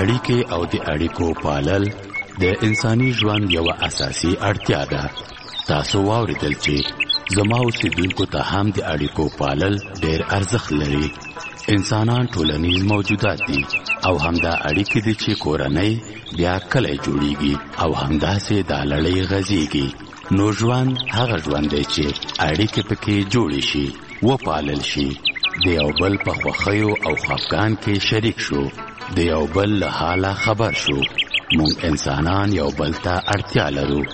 اړیکې او د اړیکو پالل د انساني ژوند یو اساسي اړتیا ده. تاسو واوریدل چې زما اوسیدونکو ته هم د اړیکو پالل ډېر ارزښت لري. انسانان ټولنیز موجودات دي او همدا اړیکې دي چې کورنۍ بیا کله جوړیږي او همداسې دا لړۍ غځیږي. نو ژوند هغه ژوند دی چې اړیکې پکې جوړې شي، وپالل شي، د یو بل په خوښیو او خفګان کې شریک شو، د یو بل له حاله خبر شو. مونږ انسانان یو بل ته اړتیا لرو.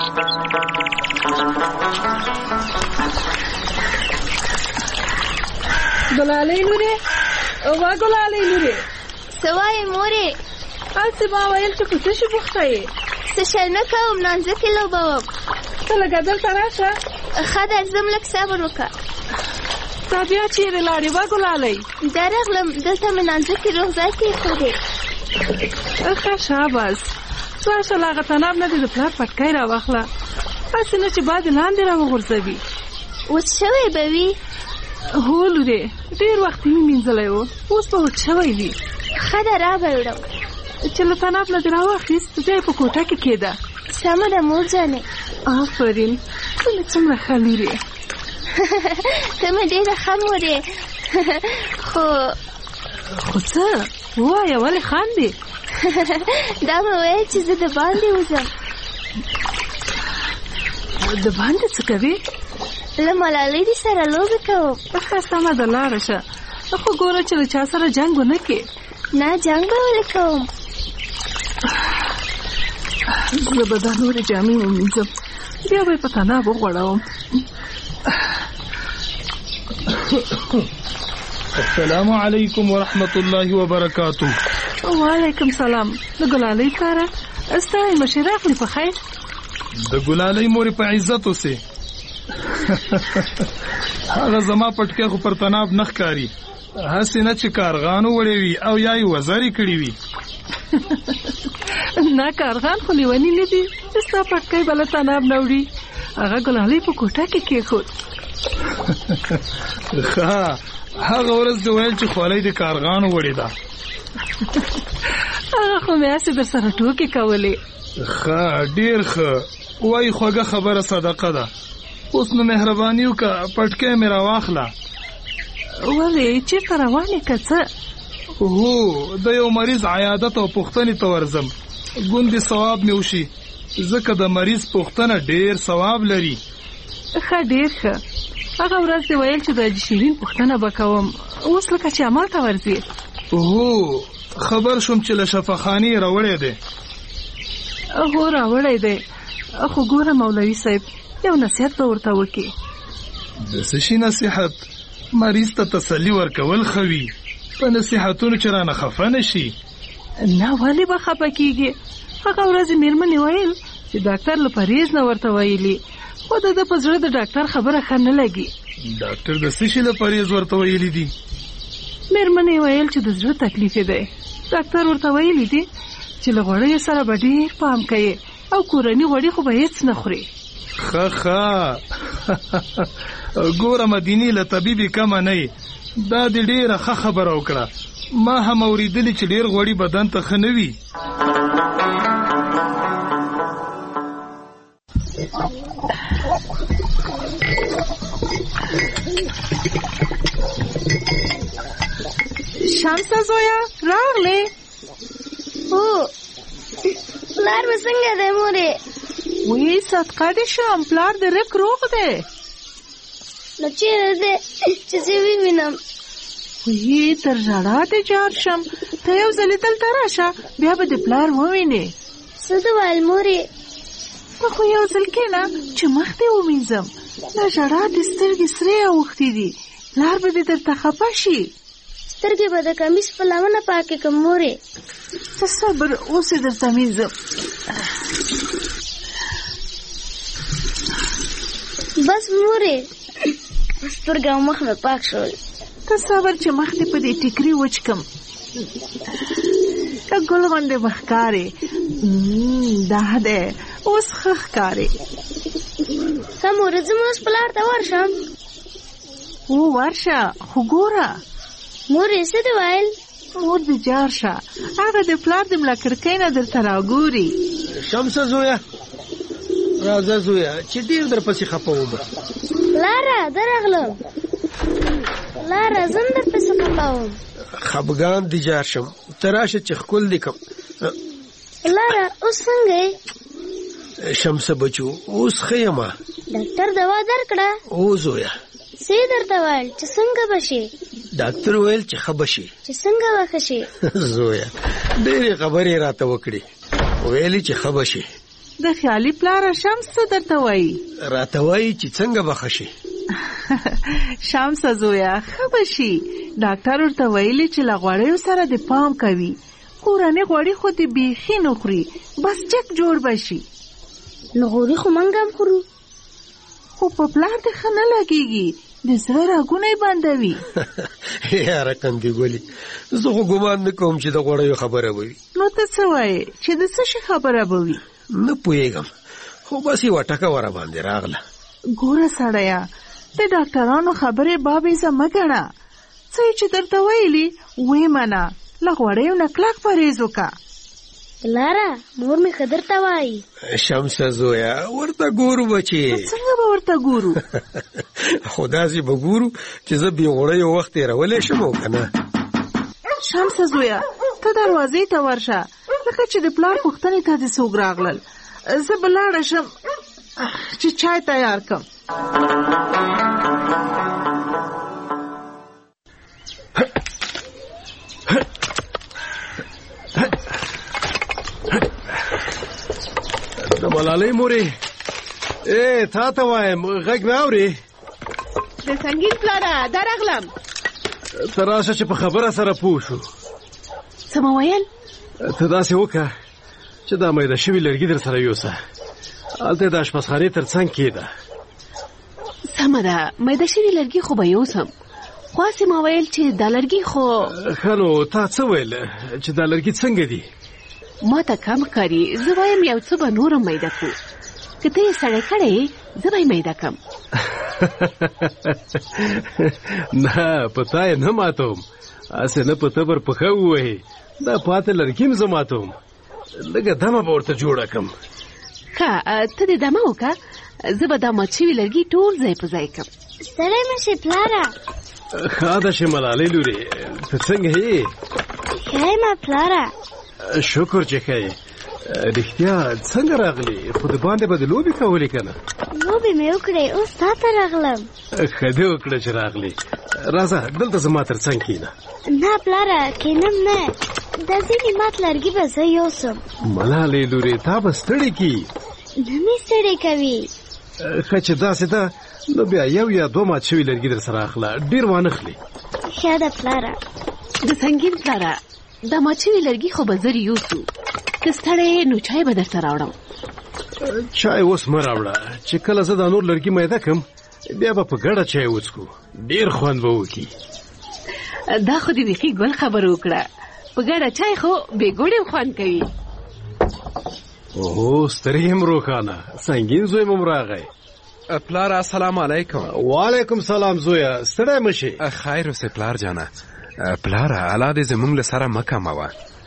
ګلالۍ لورې، وا ګلالۍ لورې، څه وایې مورې؟ هسې ما ویل چې په څه شي بوخته یې؟ څه شی نه کوم، نانځکې لوبوم. ته لږه دلته راشه. ښه درځم، لږ صبر وکړه. تا بیا چېرې لاړې وا ګلالۍ؟ درغلم، دلته مې نانځکې روغځای کېښودې. ښه شاباس، راشه له هغه تناب نه دې د پلار پټکی راواخله، هسې نه چې باد یې لاندې راوغورځوي. وچ شوی به وي؟ هو لورې، ډېر وخت یې مې مینځلی و، اوس به وچ شوی وي. ښه ده، را به وړم. چې له تناب نه دې راواخیست، بیا یې په کوټه کې کېده. سمه ده مور جانې. آفرین، ته مې څومره ښه لورې. ته مې ډېره ښه مور یې. خو څه ووایه، ولې خاندې؟ دا مې ویل چې زه د باندې وځم. د باندې څه کوې؟ له ملالۍ دې سره لوبې کوم. ښه سمه ده، لاړه شه، خو ګوره چې له چا سره جنګ ونه کړې. نه، جنګ به ولې کوم. زه به دا نورې جامې ومینځم، بیا به یې په تناب وغوړوم. السلام علیکم ورحمت الله وبرکاتو. وعلیکم سلام. د ګلالۍ کاره ستړی مشې، راغلې په خیر؟ د ګلالۍ مورې په عزت اوسې. هغه زما پټکی خو پر تناب نه ښکاري، هسې نه چې کارغان وړی وي او یا یې وزرې کړي وي. نه، کارغان خو لیوني نه دي، ستا پټکی به له تناب نه وړي. هغه ګلالۍ په کوټه کې کېښود. ښه، هغه ورځ دې ویل چې خولۍ د کارغانو وړې ده. هغه خو مې هسې در سره ټوکې کولې. ښه، ډېر ښه، وایي خوږه خبره صدقه ده. اوس نو مهرباني وکړه، پټکی مې راواخله. ولې چېرته روانې که څه؟ هو، د یو مریض عیادت او پوښتنې ته ورځم، ګوندې ثواب مې وشي، ځکه د مریض پوښتنه ډېر ثواب لري. ښه، ډېر ښه. هغه ورځ دې ویل چې د حاجي شیرین پوښتنه به کوم، اوس لکه چې عمل ته ورځې. هو، خبر شوم چې له شفاخانې راوړی دی. هو، راوړی دی، خو ګوره مولوي صاحب، یو نصیحت به ورته وکړي. د څه شي نصیحت؟ مریض ته تسلي ورکول ښه وي، په نصیحتونو چې رانه خفه نه شي. نه، ولې به خفه کېږي؟ هغه ورځ مېرمنې ویل چې ډاکټر له پرهیز نه ورته ویلي، خو د ده په زړه د ډاکټر خبره ښه نه لګي. ډاکټر د څه شي له پرهیز ورته ویلي دي؟ مېرمنې ویل چې د زړه تکلیف یې دی. ډاکټر ورته ویلي دي چې له غوړیو سره به ډېر پام کوي او کورني غوړي خو به هېڅ نه خوري. ښه ښه، ګوره مدینې له طبیبي کمه نه یې، دا دې ډېره ښه خبره وکړه. ما هم اورېدلي چې ډېر غوړي بدن ته ښه نه وي. شمسه زویا، راغلې؟ هو، پلار به څنګه دی مورې؟ وی صدقه دې شم، پلار دې رک روغ دی. نو چېرې دی چې زه ووینم؟ وی تر ژړا دې جار شم، ته یو ځلې دلته راشه، بیا به دې پلار ووینې. څه دې ویل مورې؟ ته خو یو ځل کښېنه چې مخ دې ومینځم. له ژړا دې سترګې سرې اوښتې دي، پلار به دې درته خفه شي. سترګې به د کمیس په لمنه پاکې کړم مورې. ته صبر، اوس یې درته مینځم. بس مورې، سترګې او مخ مې پاک شول. ته صبر چې مخ دې په دې ټیکري وچ کړم. ته ګل غوندې به ښکارې. دا دی، اوس ښه ښکارې. ښه مورې، زه اوس پلار ته ورشم؟ ورشه، خو ګوره. مورې څه دې ویل؟ مور دې جار شه، هغه د پلار د ملا کړکۍ نه درته راګوري. شمسه زویه راځه زویه چې ډېر در پسې خفه وم. لاره درغلم، لاره زم در پسې خفه وم. خفګان دې جار شم، ته راشه چې ښکل دې کړم. لاره اوس څنګه یې؟ شمسه بچو اوس ښه یمه. ډاکټر دوا درکړه؟ او زویه. څه یې درته ویل چې څنګه به شې؟ ډاکټر ویل چې ښه به شي. چې څنګه به ښه شې؟ زویه ډېرې خبرې راته وکړې، ویلې چې ښه به شي. د خیالي پلاره شمس څه درته وایي؟ راته وایي چې څنګه به ښه شي. شمس زویه ښه به شي. ډاکټر ورته ویلي چې له غوړیو سره د پام کوي. کورنۍ غوړي خو دې بیخي نه خوري، بس چک جوړ به شي. نو غوړي خو موږ هم خورو. خو په پلار دې ښه نه لګېږي، د زړه رګونه یې بندوي. یاره کندې ګلې، زه خو ګمان نه کوم چې د غوړیو خبره به وي. نو ته څه وایې چې د څه شي خبره به وي؟ نه پوهېږم، خو بس یوه ټکه ور باندې راغله. ګوره سړیه، د ډاکټرانو خبرې بابیزه مه ګڼه. څه یې چې درته ویلي ویې منه، له غوړیو نه کلک پرهېز وکړه. لاره مور مې ښه درته وایي. شمسه زویه ورته ګورو بچې. څنګه به ورته ګورو؟ خو داسې به ګورو چې زه بې غوړیو وخت تېرولی شم او که نه. شمسه زویه ته دروازې ته ورشه، لکه چې د پلار پوښتنې ته دې څوک راغلل. زه به لاړه شم چې چای تیار کړم. د ملالۍ مورې، تا ته وایم غږ مې اورې؟ د سنګین پلاره درغلم. ته راشه چې په خبره سره پوه شو. څه مو ویل؟ ته داسې وکړه چې دا میده شوي لرګي در سره یوسه، هلته د اشپزخانې تر څنګ کېږده. سمه ده، میده شوي لرګي خو به یوسم، خو هسې ما ویل چې دا لرګي خو. ښه نو تا څه ویل چې دا لرګي څنګه دي؟ ما ته کم ښکاري، زه وایم یو څه به نورم میده کړو. که ته یې سړی کړی زه به یې میده کړم. نه په تا یې نه ماتوم، هسې نه په تبر پښه ووهې، دا پاتې لرګي م زه ماتوم. لږه دمه به ورته جوړه کړم. ښه ته دې دمه وکړه، زه به دا مات شوي لرګي ټول ځای په ځای کړم. ستړی مه شې پلاره. ښه ده چې ملالۍ لورې، ته څنګه یې؟ ښه یم پلاره. شکر چې ښه یې. رښتیا څنګه راغلې؟ خو د باندې به د لوبې کولې که نه؟ لوبې مې وکړې، اوس تا ته راغلم. ښه دې وکړه چې راغلې. راځه دلته زما تر څنګ کښېنه. نه پلاره کښېنم نه، دا ځینې مات لرګي به زه یوسم. ملالۍ لورې تا به ستړې کړي. نه مې ستړې کوي. ښه چې داسې ده نو بیا یو یا دوه مات شوي لرګي در سره اخله، ډېر وانخلې. ښه ده پلاره. د سنګین پلاره، دا مات شوي لرګي خو به زر یوسو، که ستړی نو چای به درته راوړم. چای اوس مه راوړه، چې کله زه دا نور لرګي میده کړم بیا به په ګډه چای وڅښو، ډېر خوند به وکړي. دا خو دې بیخي ګل خبره وکړه، په ګډه چای خو بې ګوړې خوند کوي. اوهو سترګې هم روښانه، سنګین زوی مو راغی. پلار السلام علیکم. وعلیکم سلام زویه، ستړی مه شې. خیر اوسې پلار جانه. پلاره الله دې زمونږ له سره مه کموه.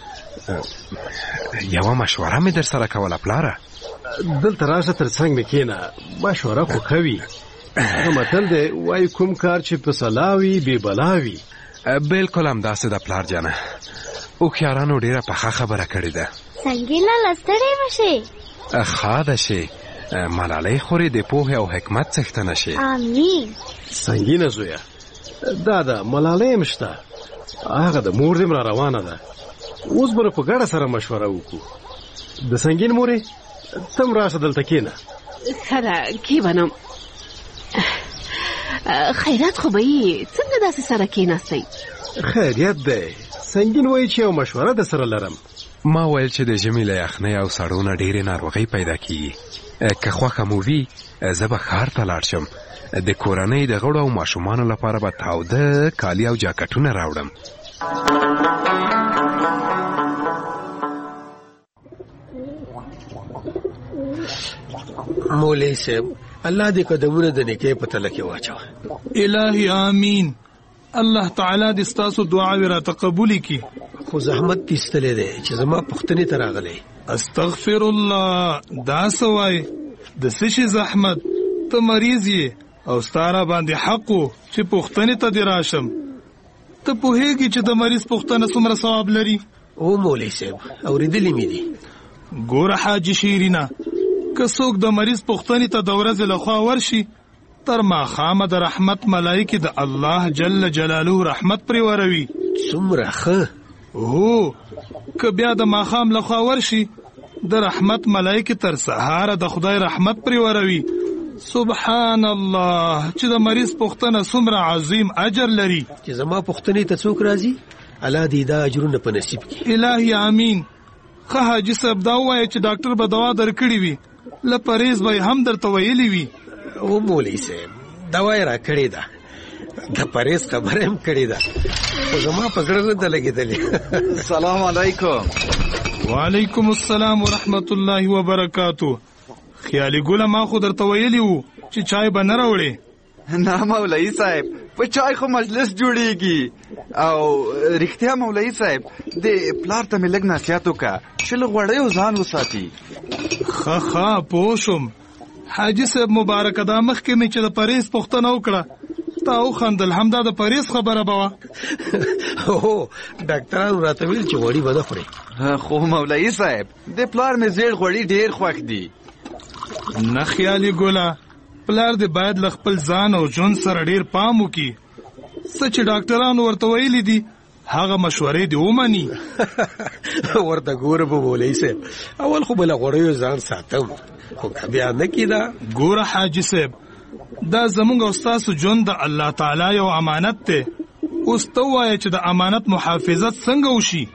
یوه مشوره مې در سره کوله پلاره. دلته راشه تر څنګ مې کښېنه، مشوره خو ښه وي. هغه متل دی وایي کوم کار چې په سلا وي بې بلا وي. بلکل همداسې ده پلار جانه، هوښیارانو ډېره پخه خبره کړې ده. سنګین لاله ستړی مه شې. ښه ده شې، ملالۍ خورې د پوهې او حکمت څښتنه شې. امین. سنګینه زویه، دا ده ملالۍ هم شته، هغه د مور دې م را روانه ده. اوس به په ګډه سره مشوره وکړو. د سنګین مورې ته هم راشه دلته کښېنه. ښه ده کښېنم. خیرات خو به یې څنګه داسې سره کښېناستئ؟ خیریت دی، سنګین وایي چې یو مشوره در سره لرم. ما ویل چې د ژمي له یخنۍ او سړو نه ډېرې ناروغۍ پیدا کېږي. که خوښه مو وي زه به ښار ته لاړ شم، د کورنۍ د غړو او ماشومانو لپاره به تاوده کالي او جاکټونه راوړم. مولوي صاحب الله دې قدمونه د نیکۍ په تله کې واچوه. الهي آمین. الله تعالی دې ستاسو دعاوې راته قبولې کړي. خو زحمت دې ایستلی دی چې زما پوښتنې ته راغلی. استغفر الله، دا څه وایې؟ د څه شي زحمت؟ ته مریض یې او ستا را باندې حق و چې پوښتنې ته دې راشم. ته پوهېږي چې د مریض پوښتنه څومره ثواب لري؟ او مولوي صاحب اورېدلي مې دي. ګوره حاجي شیرینه، که څوک د مریض پوښتنې ته د ورځې لخوا ورشي، تر ماښامه د رحمت ملایکې د الله جل جلاله رحمت پرې وروي. څومره ښه. هو، که بیا د ماښام لخوا ورشي، د رحمت ملایکې تر سهاره د خدای رحمت پرې وروي. سبحان الله، چې د مریض پوښتنه څومره عظیم اجر لري. چې زما پوښتنې ته څوک راځي، الله دې دا اجرونه په نصیب کړي. الهي امین. ښه حاجي صاحب، دا ووایه چې ډاکټر به دوا درکړې وي، له پرهیز به یې هم درته ویلي وي. او مولوي صاحب دوا یې راکړې ده، د پرهیز خبره هم کړې ده، خو زما په زړه نه ده لګېدلې. السلام علیکم. وعلیکم السلام ورحمت الله وبرکاتو. خیالي ګله، ما خو درته ویلي وو چې چای به نه راوړې. نه مولوي صاحب، په چای خو مجلس جوړیږي. او رښتیا مولوي صاحب، د پلار ته مې لږ نصیحت وکړه چې له غوړیو ځان وساتي. ښه پوه شوم. حاجي صاحب مبارکه، دا مخکې مې چې د پرهیز پوښتنه وکړه تا وخندل، همدا د پرهیز خبره به وه. هو، ډاکټرانو راته ویل چې غوړي به نه خورې. خو مولوي صاحب، د پلار مې زیړ غوړي ډېر خوښ دي. نه خیالي ګله، پلار دې باید له خپل ځان او ژوند سره ډېر پام وکړي. څه چې ډاکټرانو ورته ویلي دي هغه مشورې دې ومني. ورته ګوره به مولوي صاحب، اول خو به له غوړیو ځان ساتم، خو که بیا نه کېده. ګوره حاجي صاحب، دا زموږ او ستاسو ژوند د الله تعالی یو امانت دی. اوس ته ووایه چې د امانت محافظت څنګه وشي؟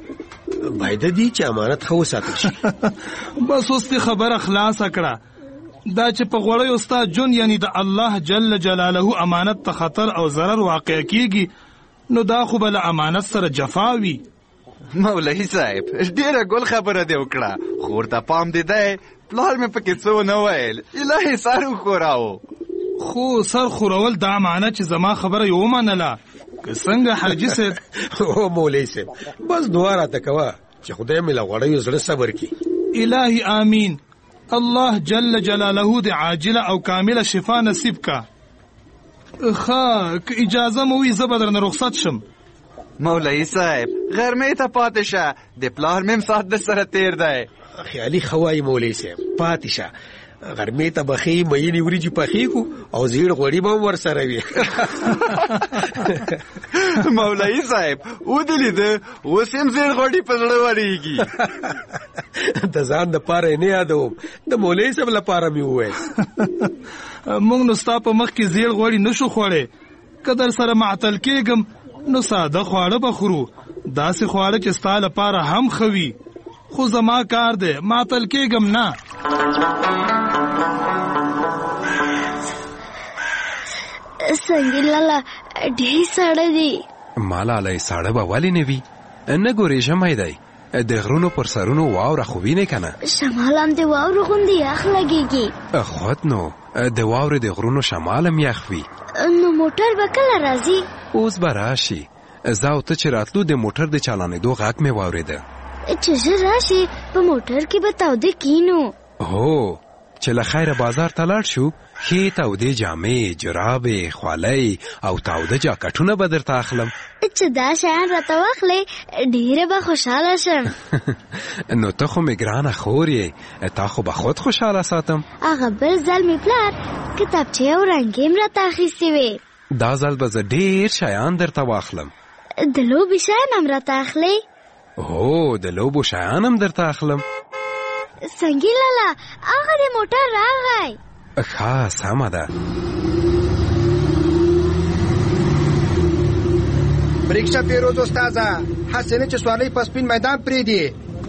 باید دی چې امانت ښه وساتل شي. بس اوس دې خبره خلاصه کړه. دا چې په غوړیو ستا ژوند یعنی د الله جل جلاله امانت ته خطر او ضرر واقع کیږي، نو دا خو به له امانت سره جفا وي. مولوي صاحب ډېره ګل خبره دې وکړه، خو ورته پام دې دی پلار مې پکې څه ونه ویل، الهي سر وښوراو. خو سر خورول دا معنی چې زما خبره یې ومنله که څنګه حاجي صاحب؟ او مولوي صاحب بس دعا راته کوه چې خدای مې له غوړیو زړه صبر کړي. الهي آمین. الله جل جلاله دې عاجله او کامله شفا نصیب کا. ښه، که اجازه مو وي زه به درنه رخصت شم. مولوي صاحب غرمې ته پاتې شه، د پلار مې هم ساعت در سره تېر دی. خیالي ښه وایي مولوي صاحب، پاتې شه. غرمې ته بخې مینې وریجې پخې کړو او زیړ غوړي به هم ورسره وي. مولوي صاحب ودې لیده، اوس هم زیړ غوړي په زړه ورېږي. د ځان دپاره یې نه یادوم، د مولوي صاحب لپاره مې وویل. موږ نو ستا په مخ کې زیړ غوړي نشو خوړی. که در سره معطل کېږم نو ساده خواړه به خورو، داسې خواړه چې ستا لپاره هم ښه وي. خو زما کار دی، معطل کېږم نه. سنګین لالا ډېر ساړه دی. مالالی ساړه به ولې نه وي؟ نه ګورې ژمی دی، د غرونو پر سرونو واوره خو وینې که نه؟ شمال هم د واورو غوندې یخ لګېږي. خود نو د واورې د غرونو شمال هم یخ وي. نو موټر به کله راځي؟ اوس به راشي. زه او ته چې راتلو د موټر د چالانېدو غږ مې واورېده. چې ژر راشي په موټر کې به تاوده کینو. هو، چې له خیره بازار ته لاړ شو، ښې تودې جامې، جرابې، خولۍ او تاوده جاکټونه به درته اخلم. چې دا شیان راته واخلې ډېره به خوشحاله شم. نو ته خو مې ګرانه خور یې، تا خو به خود خوشحاله ساتم. هغه بل ځل مې پلار کتابچې او رنګې هم راته اخیستې وې. دا ځل به زه ډېر شیان درته واخلم. د لوبې شیان هم راته اخلې؟ هو، د لوبو شیان هم درته اخلم. سنګین لالا هغه د موټر راغی. ښه سمه ده. بریکشه پیروز استاذه، هسې نه چې سوارلۍ په سپین میدان پرېږدي.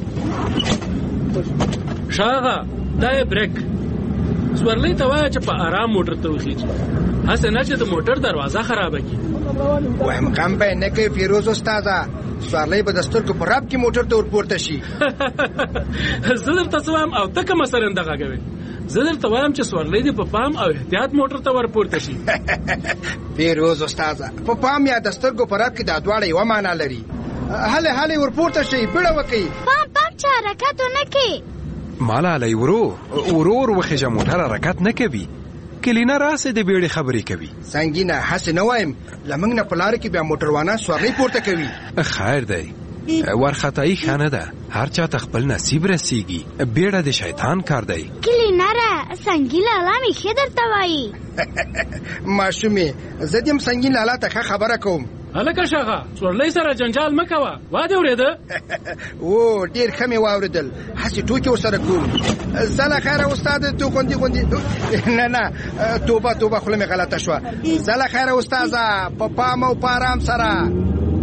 ښه دا یې بریک. سوارلۍ ته وایه چې په ارام موټر ته وخیږي، هسې نه چې د موټر دروازه خرابه کړي. وایم غم به یې نه کوي پیروز استاذه، سوارلۍ به د سترګو په راب کې موټر ته ورپورته شي. زه درته څه وایم او ته کومه سرنده غږوې؟ زه درته وایم چې سورلی دې په پام او احتیاط موټر ته ورپورته شي. فیروز استاده، په پام یا د سترګو په رپ کې دا دواړه یوه معنا لري. هلې ورپورته شئ، بیړه وکئ. پام چې حرکت ونه کړي. ملالی ورور وخیژه موټر حرکت نه کوي. کلینا راسې د بیړې خبرې کوي. سنګینه هسې نه وایم، له موږ نه په لاره کې بیا موټروانه سورلۍ پورته کوي. خیر دی، ورخطایي ښه نه ده. هر چا ته خپل نصیب رسیږي. بیړه د شیطان کار دی. کلینره سنګین لالا مې ښه درته وایي. ماشومې، زه دې هم سنګین لالا ته ښه خبره کوم. هلکه شاغه، سورلۍ سره جنجال مه کوه. وا دې اورېده؟ او ډېر ښه مې واورېدل. هسې ټوکې ورسره کوم. ځه له خیره استاده، تو خوندي نه توبه خوله مې غلطه شوه. ځه له خیره استاده، په پام او په ارام سره.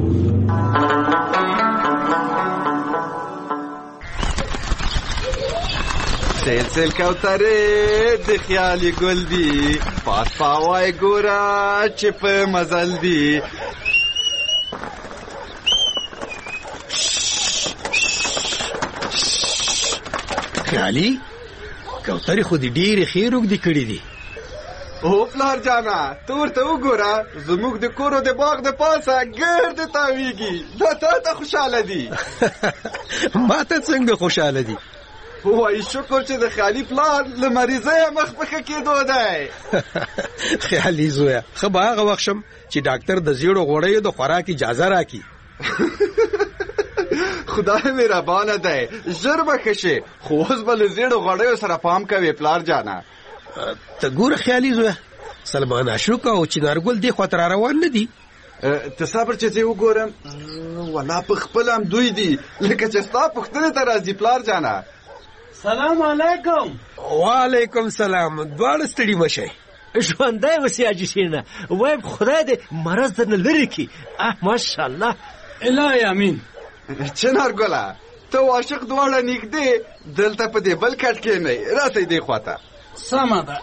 سیل کوترې د خیالي ګل دي، پاس پاوای ګوره چې په مزل دي. خیالي کوترې خو دې ډېرې ښې روږدې کړي دي. او پلار جانا، ته ورته وګوره، زموږ د کور او د باغ د پاسه ګرد تاویږي. دا تا ته خوشحاله دي. ما ته څنګه خوشحاله دي؟ وایي شکر چې د خیالي پلار له مریضۍ مخ په ښه کېدو دی. خیالي زویه، ښه به هغه وخت شم چې ډاکټر د زیړو غوړیو د خوراک اجازه راکړي. خدای مهربانه دی، ژر به ښه شې، خو اوس به له زیړو غوړیو سره پام کوې پلار جانه. ته ګوره خیالي زویه، سلمان اشوک او چنارګل دې خواته را روان نه دي. ته صبر چې زه وګورم. والله په خپل هم دوی دي، لکه چې ستا پوښتنې ته راځي پلار جانه. سلام علیکم. وعلیکم سلام. دواړه ستړي مه شئ. ژوندی اوسې حاجي شیرینه، وایم خدای دې مرض درنه لرې کړي. ماشاءالله. الهی امین. چنارګله، ته او عاشق دواړه نږدې دلته په دې بل کټ کښېنئ، راسئ دې خواته. سمه ده.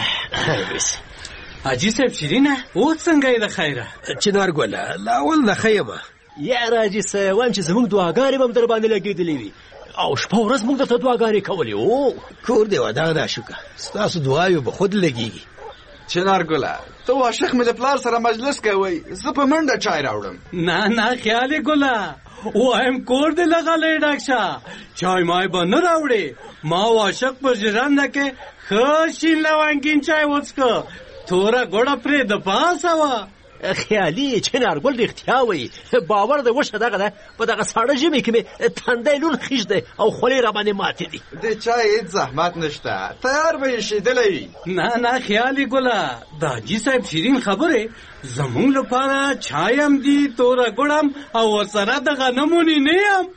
حاجي صاحب شیرینه، اوس څنګه یې د خیره؟ چنارګله، له اول نه ښه یم. یاره حاجي صاحب، وایم چې زموږ دعاګانې به هم در باندې لګېدلې وي او شپه ورځ موږ درته دعاګانې کولې. او کور دې ودان اشوکه، ستاسو دعایو به خود لګېږي. چنارګله، ته او عاشق مې د پلار سره مجلس کوئ، زه په منډه چای راوړم. نه خیالي ګله، وایم کور دې لغلی ډک شه، چای مای به نه راوړې. ما او عاشق په ژرنده کې ښه شین لونګین چای وڅښه، توره ګوړه پرې د پاسه وه. خیالي چنارګل رښتیا وایي، باور دې وشه دغه ده، په دغه ساړه ژمي کې مې تندی لون خیژ دی او خولې را باندې ماتې دي. د چای هېڅ زحمت نشته، تیار به یې ایښېدلی وي. نه خیالي ګله، د حاجي صاحب شیرین خبرې زموږ لپاره چای هم دي، توره ګوړ هم او ورسره د غنمو نینې هم.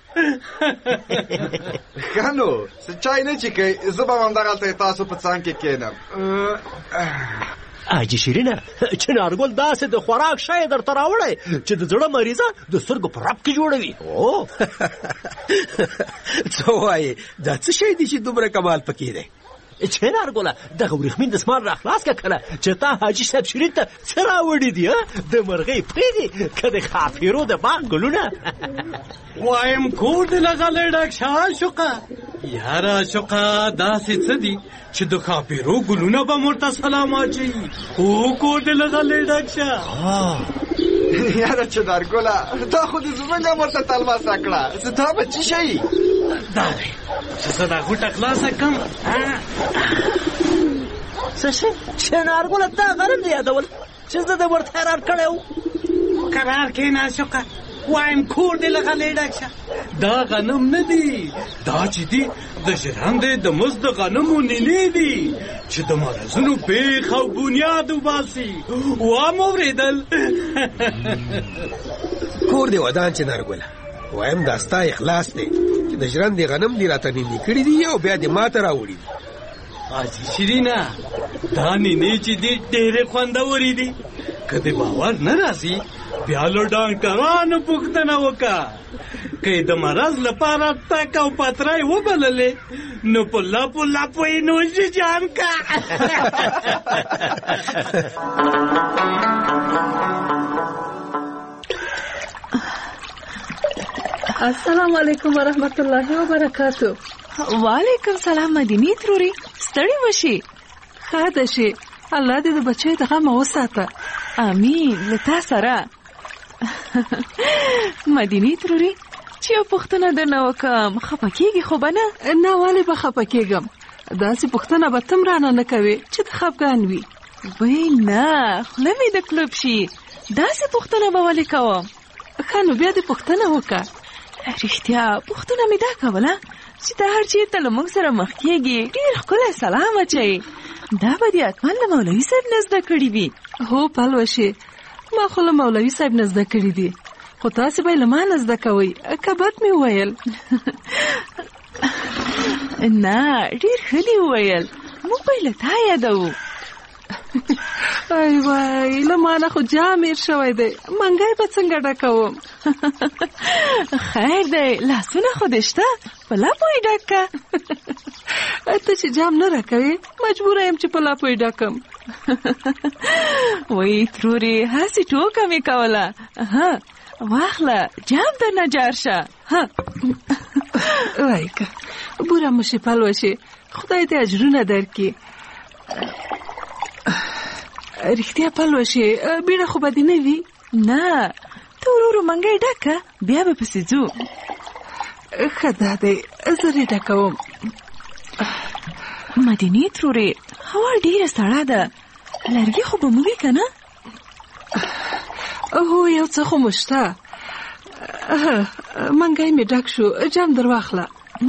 ښه نو، چای نه چښئ، زه به همدغلته تاسو په څنګ کې کښېنم. حاجي شیرینه، چنارګل داسې د خوراک شی درته راوړی چې د زړه مریضه د سترګو په رپ کې جوړوي. او څه وایې، دا څه شی دی چې دومره کمال پکې دی؟ چنارګله، دغه ورېښمین دسمال را خلاص که کنه چې تا حاجي صاحب شیرین ته څه راوړي دي؟ د مرغۍ پرې دي که د ښاپیرو د باغ ګلونه؟ وایم کور دې لغلی ډک شه عاشقه. یاره عاشقه، داسې څه دي چې د ښاپیرو ګلونه به ورته سلام اچوي. او کور دې لغلی ډک شه. یاره چنارګله، دا خو دې زموږ هم ورته تلوسه کړه، زه دا به څه شئ؟ دا دی چې زه دا غوټه خلاصه کړم. څه شی؟ چنارګله، دا غرم دې یادول چې زه دې ورته حیران کړی و. قرار کښېنه عاشقه، وایم کور دې لغلی ډک شه. دا غنم نه دي، دا چې دي د ژرندې د مزد غنمو نینې دي چې د مرضونو بیخ او بنیاد وباسي. وام اورېدل؟ کور دې ودان چنارګله، وایم دا ستا اخلاص دی چې د ژرندې غنم دې راته نینې کړي دي او بیا دې ماته راوړي دي. حاجي شیرینه، دا نینې چې دي ډېرې خوندورې دي. که دې باور نه راځي، بیا له ډاکټرانو پوښتنه وکړه. که یې د مرض لپاره تک او پتری وبللې، نو په لپو لپو یې نوش جان کا. السلام علیکم ورحمت الله وبرکاتو. وعلیکم سلام مدینی تروري، ستړي وشي. ښه ده شي. الله دې د بچیو د غمه وساته. امین. له تا سره. مدینې تروري چې یو پوښتنه درنه وکړم، خفه کېږي خو به نه؟ نه، ولې به خفه کېږم؟ داسې پوښتنه به تم رانه نه کوې چې د خفګان وي. وی نه، خوله مې د کلوب شي. داسې پوښتنه به ولې کوم؟ ښه نو بیا دې پوښتنه وکړه. رښتیا پوښتنه مې دا کوله چې ته هر چېرته له موږ سره مخ کېږي ډېر ښکلی سلام اچوي. دا به دې حتما له مولوي صاحب نه زده کړي وي. هو پلوشې، ما خو له مولوي صاحب نه زده کړي دي، خو تاسې به یې له ما نه زده کوئ. که بد مې وویل؟ نه، ډېر ښه دې وویل. موږ به یې له تا یادوو. ای وای، له ما نه خو جام هېر شوی دی. منګی به څنګه ډکوم؟ خیر دی، لاسونه خو دې شته، په لاپو یې ډک که. ته چې جام نه راکوې، مجبوره یم چې په لاپو یې ډکم. وای ترورې، هسې ټوکه مې کوله. واخله، جام درنه جار شه. وای که بوره مشې پلوشې، خدای دې اجرونه درکړي. رښتیا پلوشې، بیړه خو به دې نه وي؟ نه، ته ورو ورو منګی ډکه، بیا به پسې ځو. ښه دا دی، زه یې ډکوم. مدینې ترورې، هوا ډېره سړه ده، لرګي خو به مو وي که نه؟ هو، یو څه خو مو شته. منګی مې ډک شو، جام در واخله.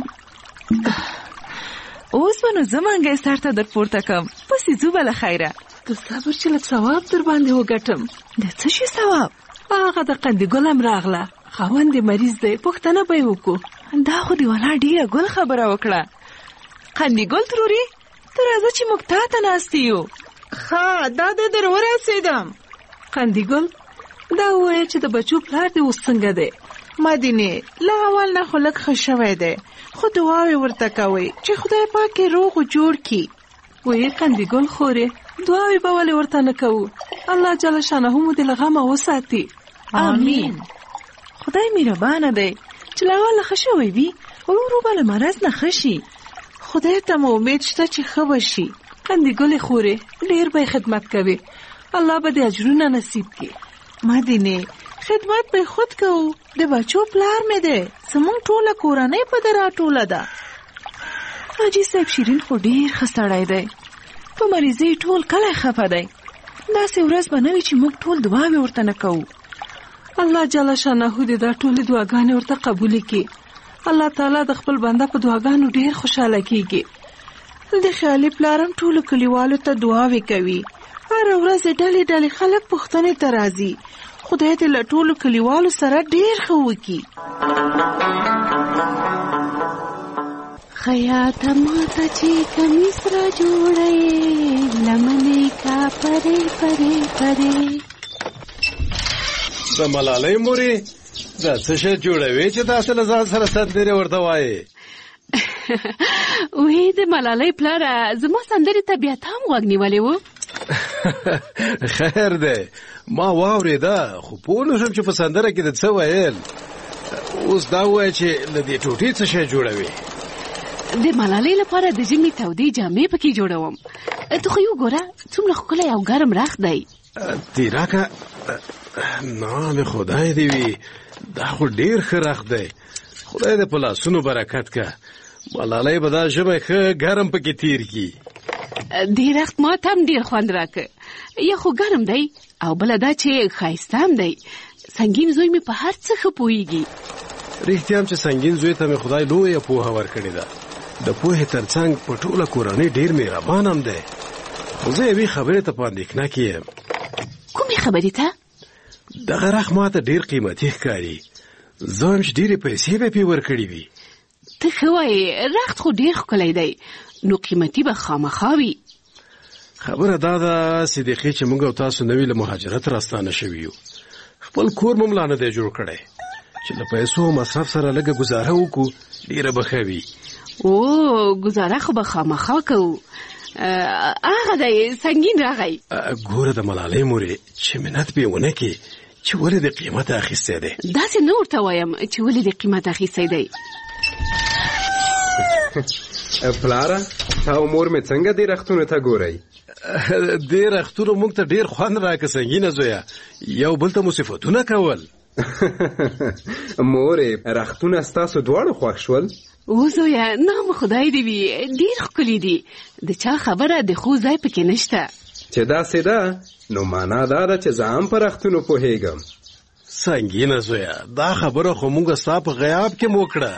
اوس به نو زه منګی سر ته در پورته کړم، پسې ځو به له خیره. د صبر چې لږ ثواب در باندې وګټم. د څه شي ثواب؟ هغه د قندګل هم راغله، خاوند یې مریض دی، پوښتنه به یې وکړو. دا خو دې والا ډېره ګل خبره وکړه. قندګل تروري، ته راځه چې موږ تا ته ناست یو. ښه، دا دې در ورسېدم. قندګل، دا ووایه چې د بچو پلار دې اوس څنګه دی؟ مدینې، له اول نه خو لږ ښه شوی دی، خو دعاوې ورته کوئ چې خدای پاک یې روغ و جوړ کړي. وایي قندګل خورې، دعاوې به ولې ورته نه کوو؟ الله جل شانه مو دې له غمه وساتي. آمین. خدای مهربانه دی چې له اوله ښه شوی وي، ورو ورو به له مرض نه ښه شي. خدای ته مو امید شته چې ښه به شي. قندګلې خورې، ډېر به یې خدمت کوي، الله به دې اجرونه نصیب کړي. مدینې، خدمت به خود کوو، د بچو پلار مې دی، زموږ ټوله کورنۍ په دې راټوله ده. حاجي صاحب شیرین خو ډېر ښه سړی دی، په مریضۍ ټول کلی خفه دی. داسې ورځ به نه وي چې موږ ټول دعاوې ورته نه کوو. الله جل شانه دې دا ټولې دعاګانې ورته قبولې کړي. الله تعالی د خپل بنده په دعاګانو ډېر خوشحاله کېږي. د خیالي پلار هم ټولو کلیوالو ته دعاوې کوي. هره ورځ ډلې ډلې خلک پوښتنې ته راځي. خدای دې له ټولو کلیوالو سره ډېر ښه وکړي. خیاطه ماته چې کمیس را جوړی، لمنې کا پرې پرې پرې. د ملالۍ مورې، دا څه شی جوړوي چې داسې له ځان سره سندرې ورته وایې؟ وی د ملالۍ پلاره، زما سندرې ته بیا ته هم غوږ نیولی و؟ خیر دی، ما واورېده، خو پوه نه شم چې په سندره کې د څه ویل. اوس دا ووایه چې له دې ټوټې څه شی جوړوي؟ د ملالۍ لپاره د ژمي تودې جامې پکې جوړوم. ته خو یې وګوره، څومره ښکلی او ګرم رخت دی. تیراکه، نام خدای دې وي، دا خو ډېر ښه رخت دی. خدای دې په لاسونو برکت که. ملالۍ به دا ژمی ښه ګرم پکې تیر کړي. دې رخت ما ته هم ډېر خوند راکړ. یا خو ګرم دی، او بله دا چې ښایسته هم دی. سنګین زوی مې په هر څه ښه پوهېږي. رښتیا هم چې سنګین زوی ته مې خدای لویه پوهه ورکړې ده. د پوهې ترڅنګ په ټوله کورنۍ ډېر مهربان هم دی. خو زه یوې خبرې ته په اندېښنه کې یم. کومې خبرې ته؟ دغه رخ ما ته ډېر قیمتي ښکاري. زه هم چې ډېرې پیسې به پې ورکړې وي. ته ښه وایې، رخت خو ډېر ښکلی دی، نو قیمتي به خامخا وي. خبره دا ده صدیقې چې موږ او تاسو نوي له مهاجرت راستانه شوي یو. خپل کور مو ملا نه دی جوړ کړی چې له پیسو او مصرف سره لږه ګزاره وکړو، ډېره به ښه وي. ګزاره خو به خامخا کوو. هغه دی سنګین راغی. ګوره د ملالۍ مورې، چې منت به یې ونه کړې چې ولې د قیمته اخیستی دی. داسې نه ورته وایم چې ولې د قیمت اخیستی دی. پلاره، تا او مور مې څنګه دې رختونو ته ګورئ؟ دې رختونو موږ ته ډېر خوند راکړ سنګینه زویه، یو بل ته مو صفتونه کول. مورې رختونه ستاسو دواړو خوښ شول؟ او زویه نام خدای دې وي، ډېر ښکلي دي، د چا خبره د خو ځای پکې نشته. چې داسې ده نو معنا دا ده چې زه هم په رختونو پوهېږم. سنګینه زویه دا خبره خو موږ ستا په غیاب کې مو کړه.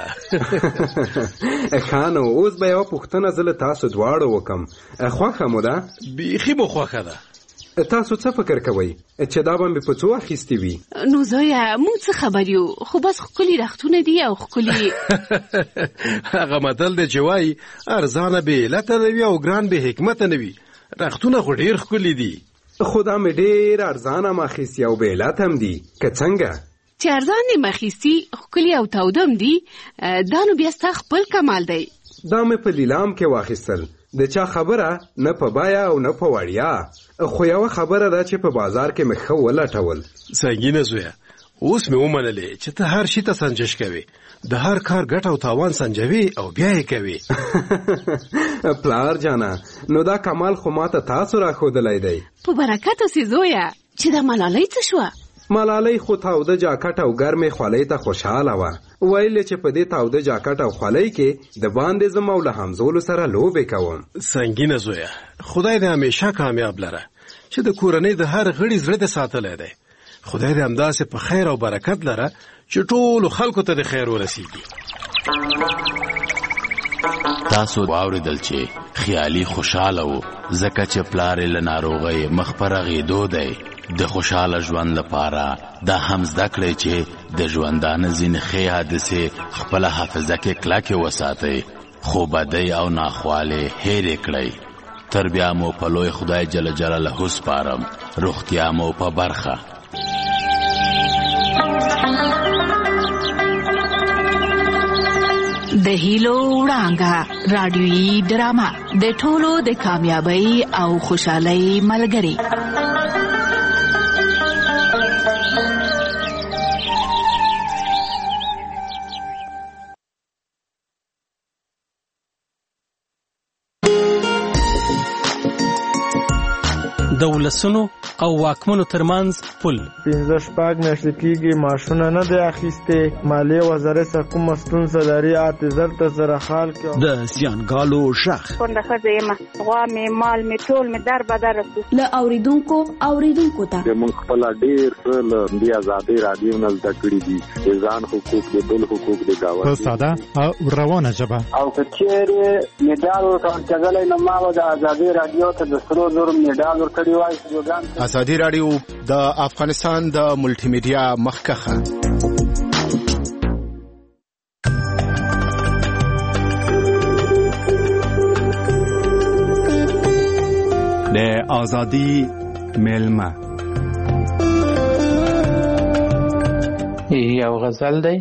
ښه نو اوس به یوه پوښتنه زه له تاسو دواړو وکم، خوښه مو ده؟ بیخي مو خوښه ده. تاسو څه فکر کوئ چې دا به مې په څو اخیستې وي؟ نو زویه موږ څه خبر یو، خو بس ښکلي رختونه دي او ښکلي. هغه متل دی چې وایي ارزانه بې علته نه وي او ګران بې حکمته نه وي. رختونه خو ډېر ښکلي دي. خو دا مې ډېر ارزانه ماخیستي او بې علته هم دي، که څنګه؟ چې ارزان دې ماخیستي ښکلي او توده هم دي، دا نو بیا ستا خپل کمال دی. دا مې په لیلام کې واخیستل، د چا خبره نه په بایا او نه په وړیا، خو یوه خبره ده چې په بازار کې مې ښه ولټول. سنګینه زویه اوس مې ومنلې چې ته هر شي ته سنجش کوې، د هر کار ګټه او تاوان سنجوي او بیا یې کوي. پلار جانه نو دا کمال خو ماته تاسو راښودلی دی. په برکت اوسې زویه. چې دا ملالۍ څه شوه؟ ملالۍ خو تاوده جاکټ او ګرمې خولۍ ته خوشحاله وه، ویل چې په دې تاوده جاکټ او خولۍ کې د باندې زم او له همزولو سره لوبې کوم. سنګینه زویه خدای دې همیشه کامیاب لره چې د کورنۍ د هر غړي زړه دې ساتلی دی. خدای دې همداسې په خیر او برکت لره چې ټولو خلکو ته د خیر ورسیږي. تاسو واوریدل چې خیالي خوشاله و ځکه چې پلار یې له ناروغۍ مخ په رغېدو دی. د خوشاله ژوند لپاره دا هم زده کړئ چې د ژوندانه ځینې ښې حادثې خپله حافظه کې کلکې وساتئ، خو بدۍ او ناخوالې هېرې کړئ. تر بیا مو په لوی خدای جل جلاله سپارم، روغتیا مو په برخه. د هیلو وړانګه رادیویي ډرامه د ټولو د کامیابی او خوشحالۍ ملګری. د ولسونو او واکمنو ترمنځ پل 15 میاشتې کېږي معاشونه نه دی اخیستې، مالیې وزارت څخه کومه ستونزه لري، اعتذار ته سره حال کې د زیانګالو شخ کونډه ښځه یم، غوا مې مال مې ټول مې در بدر رسو له اوریدونکو ته موږ خپل ډېر څه له دې ازادۍ رادیو نه زده کړي دي، د ځان حقوق د بل حقوق د گاونډي په ساده او روانه ژبه. او که چېرې میډال ورکول کېدلی نو ما به د ازادۍ رادیو ته د سرو زرو میډال ورکړی وای. ازادي رادیو د افغانستان د ملټي میډیا مخکخه. د ازادي میلمه یو غزل دی.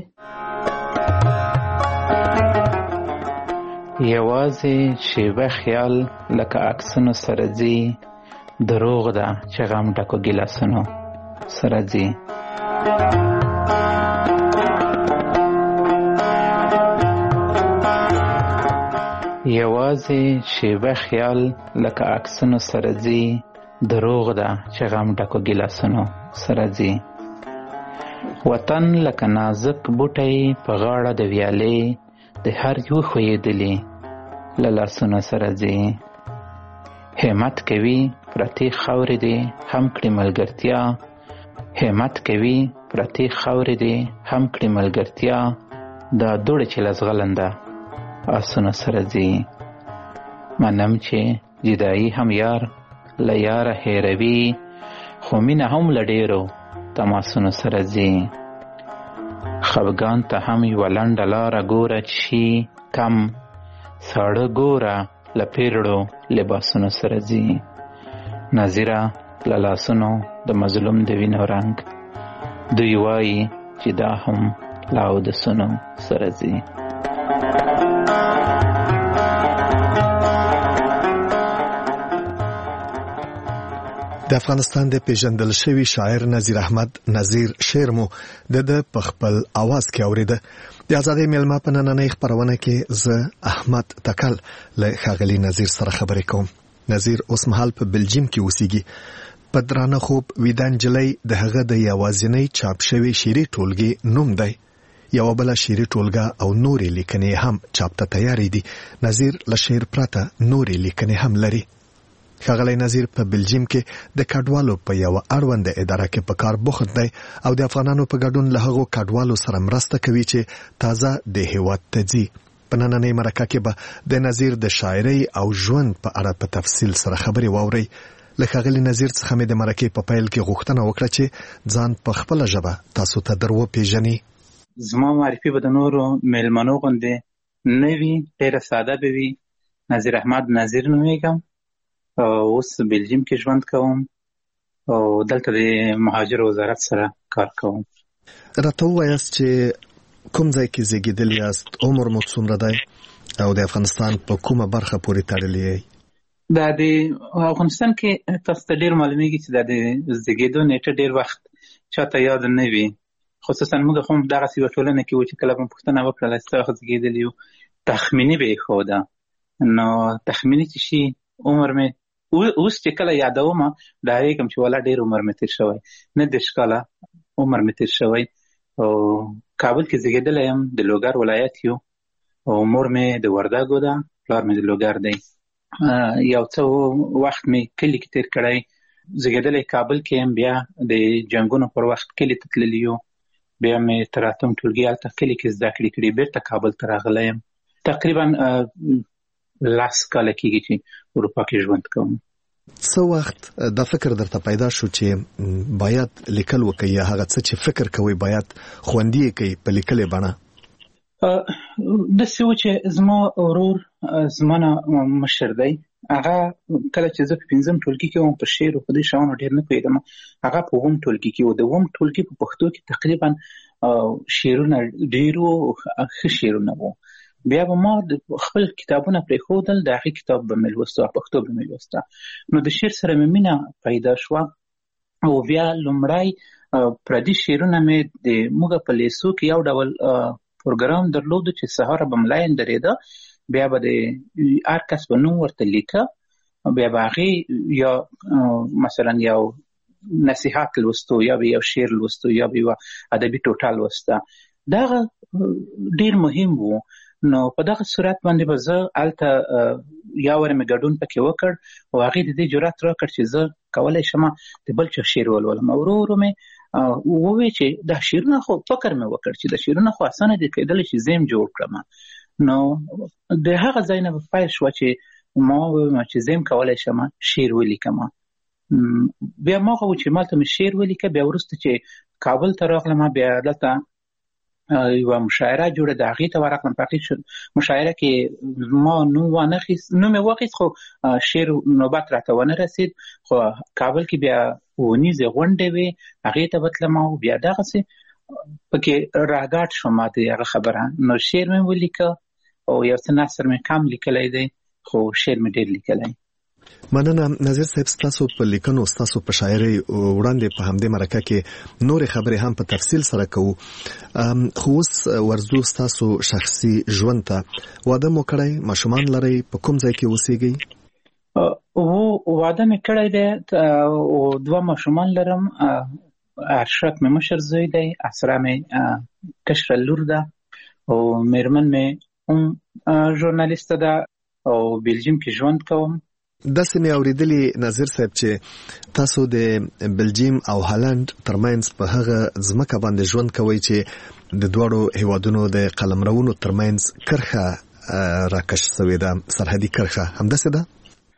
یوازې شیبه خیال لکه عکسونو سره ځي، دروغ ده چې غم ډکو ګیلاسونو سره ځي. یوازې شیبه خیال لکه عکسونو سره ځي، دروغ ده چې غم ډکو ګیلاسونو سره ځي. وطن لکه نازک بوټی په غاړه د ویالې، د هر یو ښویېدلي له لاسونو سره ځي. همت کوي پرتې خاورې دې هم کړي ملګرتیا، همت کوي پرتې خاورې دې هم کړي ملګرتیا، دا دوړې چې له زغلنده آسونو سره ځي. منم چې جدایي هم یار له یاره هېروي، خو مینه هم له ډېرو تماسونو سره ځي. خفګان ته هم یوه لنډه لاره ګوره چې شي کم، ساړه ګوره له پیرړو لباسونو سره ځي. نظیره له لاسونو د مظلوم د وینو رنګ، دوی وایي چې دا هم له اودسونو سره ځي. د افغانستان د پیژندل شوی شاعر نظیر احمد نظیر شعر مو د په خپل आवाज کې اوریده. د آزادۍ میلمه په نننۍ خبرونه کې زه احمد تکل له ښاغلي نظیر سره خبرې کوم. نظیر اوس مهال په بلجیم کې اوسېږي. په درانه خوب ویدان جلۍ د هغه د یوازینۍ چاپ شوی شعري ټولګې نوم دی. یو بل شعري ټولګه او نورې لیکنې هم چاپ ته تیارې دي. نظیر له شعر پرته نورې لیکنې هم لري. ښاغلی نظیر په بلجیم کې د کډوالو په یو اړونده اداره کې په کار بوخت دی او د افغانانو په ګډون له هغو کډوالو سره مرسته کوي چې تازه د هیواد ته ځي. په نننۍ مرکه کې به د نظیر د شاعرۍ او ژوند په اړه په تفصیل سره خبرې واورئ. له ښاغلي نظیر څخه مې د مرکې په پیل کې غوښتنه وکړه چې ځان په خپله ژبه تاسو ته در وپېژني. زما معرفي به د نورو میلمنو غوندې نه وي، ډېره ساده به وي. نظیر احمد نظیر نومیږم، اوس بلجیم کې ژوند کوم او دلته د مهاجر وزارت سره کار کوم. راته ووایاست چې کوم ځای کې زیږېدلي یاست، عمر مو څومره دی او د افغانستان په کومه برخه پورې تړلي یئ؟ دا د افغانستان کې تاسو ته ډېر معلومیږي چې دا د زیږېدو نیټه ډېر وخت چاته یاد نه وي، خصوصا موږ خو دغسې یوه ټولنه کې وو چې کله به پوښتنه وکړله څه وخت زیږېدلي یو، تخمیني به یې ښوده. نو تخمیني چې شي عمر مې اوس چې کله یادوم ډارېږم چې والا ډېر عمر مې تېر شوی، 9 کاله عمر مې تېر شوی. او کابل کې زیږېدلی یم، د لوګر ولایت یو، او مور مې د وردګو ده، پلار مې د لوګر دی. یو څه وخت مې کلي کې تېر کړی، زیږېدلی کابل کې یم، بیا د جنګونو پر وخت کلي ته تللی یو، بیا مې تر 8م ټولګي هلته کلي کې زده کړې کړي، بېرته کابل ته راغلی یم. تقریبا 10 کاله کېږي چې اروپا کې ژوند کوم. څه وخت دا فکر درته پیدا شو چې باید لیکل وکړئ، یا هغه څه چې فکر کوئ باید خوندي یې کړئ په لیکلې بڼه؟ داسې و چې زما ورور زما نه مشر دی، هغه کله چې زه په 5م ټولګي کې وم، په شعر او په دې شیانو ډېر نه پوهېدم. هغه په 8م ټولګي کې و. د 8م ټولګي په پښتو کې تقریبا شعرونه ډېر وو، ښه شعرونه وو. بیا به ما خپل کتابونه پرېښودل، د هغې کتاب به مې لوسته، پښتو به مې لوسته. نو د شعر سره مې مینه پیدا شوه او بیا لومړی پردي شعرونه مې د موږ په لیسو کې یو ډول پروګرام درلودو چې سهار به ملاین درېده، بیا به د هر کس به نوم ورته لیکه، بیا به هغې یا مثلا یو نصیحت لوستو، یا به یو شعر لوستو، یا به یو ادبي ټوټه لوسته. دغه ډېر مهم وو. نو په دغه صورت باندې به زه هلته یا ور مې ګډون پکې وکړ او هغې د دې جرأت راکړ چې زه کولی شم د بل چا شعر ولولم. ورو ورو مې وویل چې دا شعرونه خو فکر مې وکړ چې دا شعرونه خو اسانه دي، کېدلی چې زه یې جوړ کړم. نو د هغه ځای نه به پیل شوه چې ما وویل چې زه هم کولی شم شعر ولیکم. بیا ما هغه و چې مالته مې شعر ولیکه. بیا وروسته چې کابل ته راغلم، بیا دلته یوه مشاعره جوړه ده، هغې ته ورغلم. په هغې مشاعره کې ما نوم مې واخیست، خو شعر نوبت راته ونه رسید. خو کابل کې بیا ونیزې غونډې وې، هغې ته به تلم او بیا دغسې پکې راګاډ شوم د هغه خبره. نو شعر مې ولیکه او یو څه نثر مې کم لیکلی دی، خو شعر مې ډېر لیکلی. مننه نظیر صاحب، ستاسو په لیکنو، ستاسو په شاعرۍ وړاندې په همدې مرکه کې نورې خبرې هم په تفصیل سره کوو، خو اوس ورځو ستاسو شخصي ژوند ته. واده مو کړی، ماشومان لرئ، په کوم ځای کې اوسېږئ؟ واده مې کړی دی او 2 ماشومان لرم. ارشد مې مشر زوی دی، اسرا مې کشره لور ده او میرمن مې هم ژورنالیسته ده او بلجیم کې ژوند کوم. داسې مې اورېدلي نظیر صاحب چې تاسو د بلجیم او هالند ترمنځ په هغه ځمکه باندې ژوند کوئ چې د دواړو هیوادونو د قلمرونو ترمنځ کرښه راکش شوې ده، سرحدي کرښه، همداسې ده؟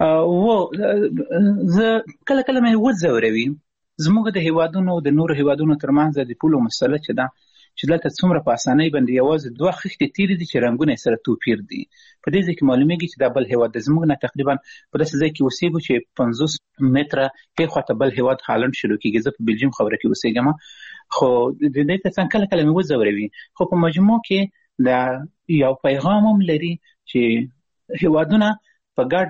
زه کله کله مې وځوروي. زموږ د هیوادونو د نورو هیوادونو ترمنځ د پولو مسله چې ده، چې دلته څومره په اسانۍ باندې یوازې 2 خښتې تیرې دي چې رنګونه یې سره توپیر دي. په دې ځای کې معلومیږي چې دا بل هیواد د زموږ نه تقریبا په داسې ځای کې اوسېږو چې 50 متره ښې خواته بل هیواد هالند شروع کېږي. زه په بلجیم خبره کې اوسېږم، خو د دې تر څنګ کله کله مې وځوروي. خو په مجموع کې دا یو پیغام هم لري چې هیوادونه په ګډو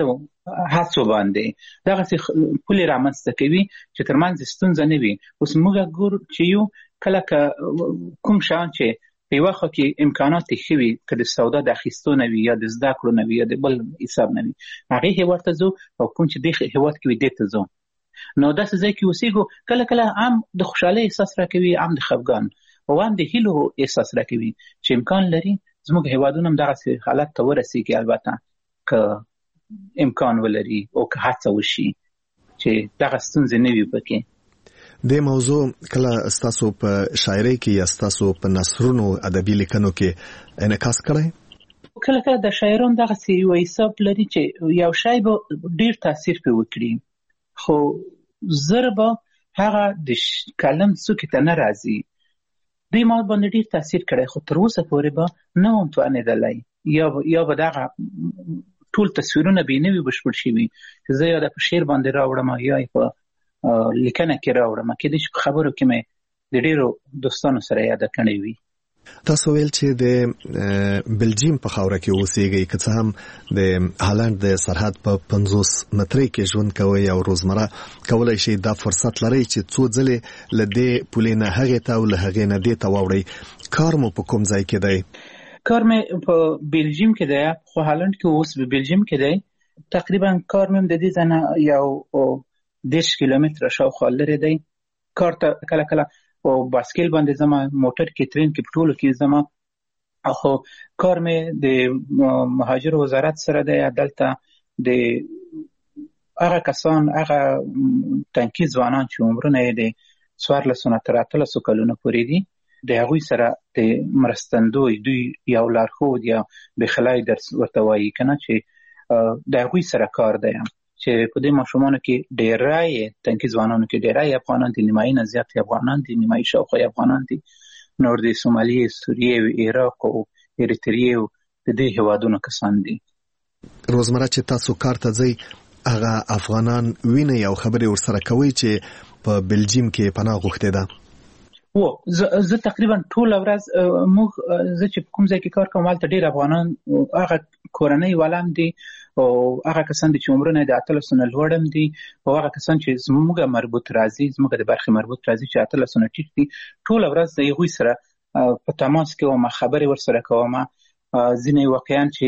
هڅو باندې دغسې پولې رامنځته کوي چې ترمنځ ستونزه نه وي. اوس موږ ګورو چې یو کله کوم شیان چې په یوه خوا کې امکانات یې ښه وي، که د سودا د اخیستو نه وي یا د زده کړو نه وي یا د بل حساب نه وي، هغې هېواد ته ځو، او کوم چې دې هېواد کې وي دې ته ځو. نو داسې ځای کې اوسېږو کله کله هم د خوشحالۍ احساس راکوي، هم د خفګان او هم د هیلو احساس راکوي چې امکان لري زموږ هېوادونه هم دغسې حالت ته ورسېږي، البته که امکان ولري او که هڅه وشي چې دغه ستونزې نه وي پکې. د موضوع کله ستاسو په شاعرۍ کې یا ستاسو په نثرونو ادبي لیکنو کې انعکاس کړی؟ کله کله د شاعرانو دغسې یو حساب لري چې یو شی به ډېر تاثیر پرې وکړي، خو زر به هغه د کلم څوکې ته نه راځي. دوی ما باندې ډېر تاثیر کړی، خو تر اوسه پورې به نه وم توانېدلی، یا به دغه ټول تصویرونه به یې نه وي بشپړ شوي چې زه یا د په شعر باندې راوړم یا یې په لیکنه کې راوړم. کېدای شي په خبرو کې مې د ډېرو دوستانو سره یاده کړې وي. تاسو ویل چې د بلجیم په خاوره کې اوسېږئ، که څه هم د هالند د سرحد په 50 مترۍ کې ژوند کوئ او روزمره کولی شئ دا فرصت لرئ چې څو ځلې له دې پولې نه هغې ته او له هغې نه دې ته واوړئ. کار مو په کوم ځای کې دی؟ کار مې په بلجیم کې دی، خو هالند کې اوس په بلجیم کې دی. تقریبا کار مې د دې ځای نه یو 10 کیلومتره شاوخوا لرې دی. کار ته کله کله او باسکل باندې ځم، موټر کې، ترین کې، په ټولو کې ځم. خو کار مې د مهاجر وزارت سره دی. دلته د هغه کسان، هغه تنکي ځوانان چې عمرونه یې د 14 تر 18 کلونو پورې دي، د هغوی سره د مرستندوی، دوی یو لارښود یا بخلای درس ورته وایي که نه، چې د هغوی سره کار دی چې په دې ماشومانو کې ډېری تنکي ځوانانو کې ډېری افغانان دي، نیمایي نه زیات افغانان دي، نیمایي شاوخوا افغانان دي، نور د سومالیې، سوریې، عراق او اریتریې او د دې هېوادونو کسان دي. روزمره چې تاسو کار ته ځئ، هغه افغانان وینئ او خبرې ورسره کوئ چې په بلجیم کې پناه غوښتې ده؟ زه تقریبا ټوله ورځ زه چې کوم ځای کې کار کوم هلته ډېر افغانان، هغه کورنۍ والام دي او هغه کسان دي چې عمرونه د 18 نه لوړ هم دي، او هغه کسان چې زموږ مربوط راځي، زموږ د برخې مربوط راځي چې 18 نه ټیټ دي. ټوله ورځ د هغوی سره په تماس کې وم، خبرې ورسره کوم. ځینې واقعا چې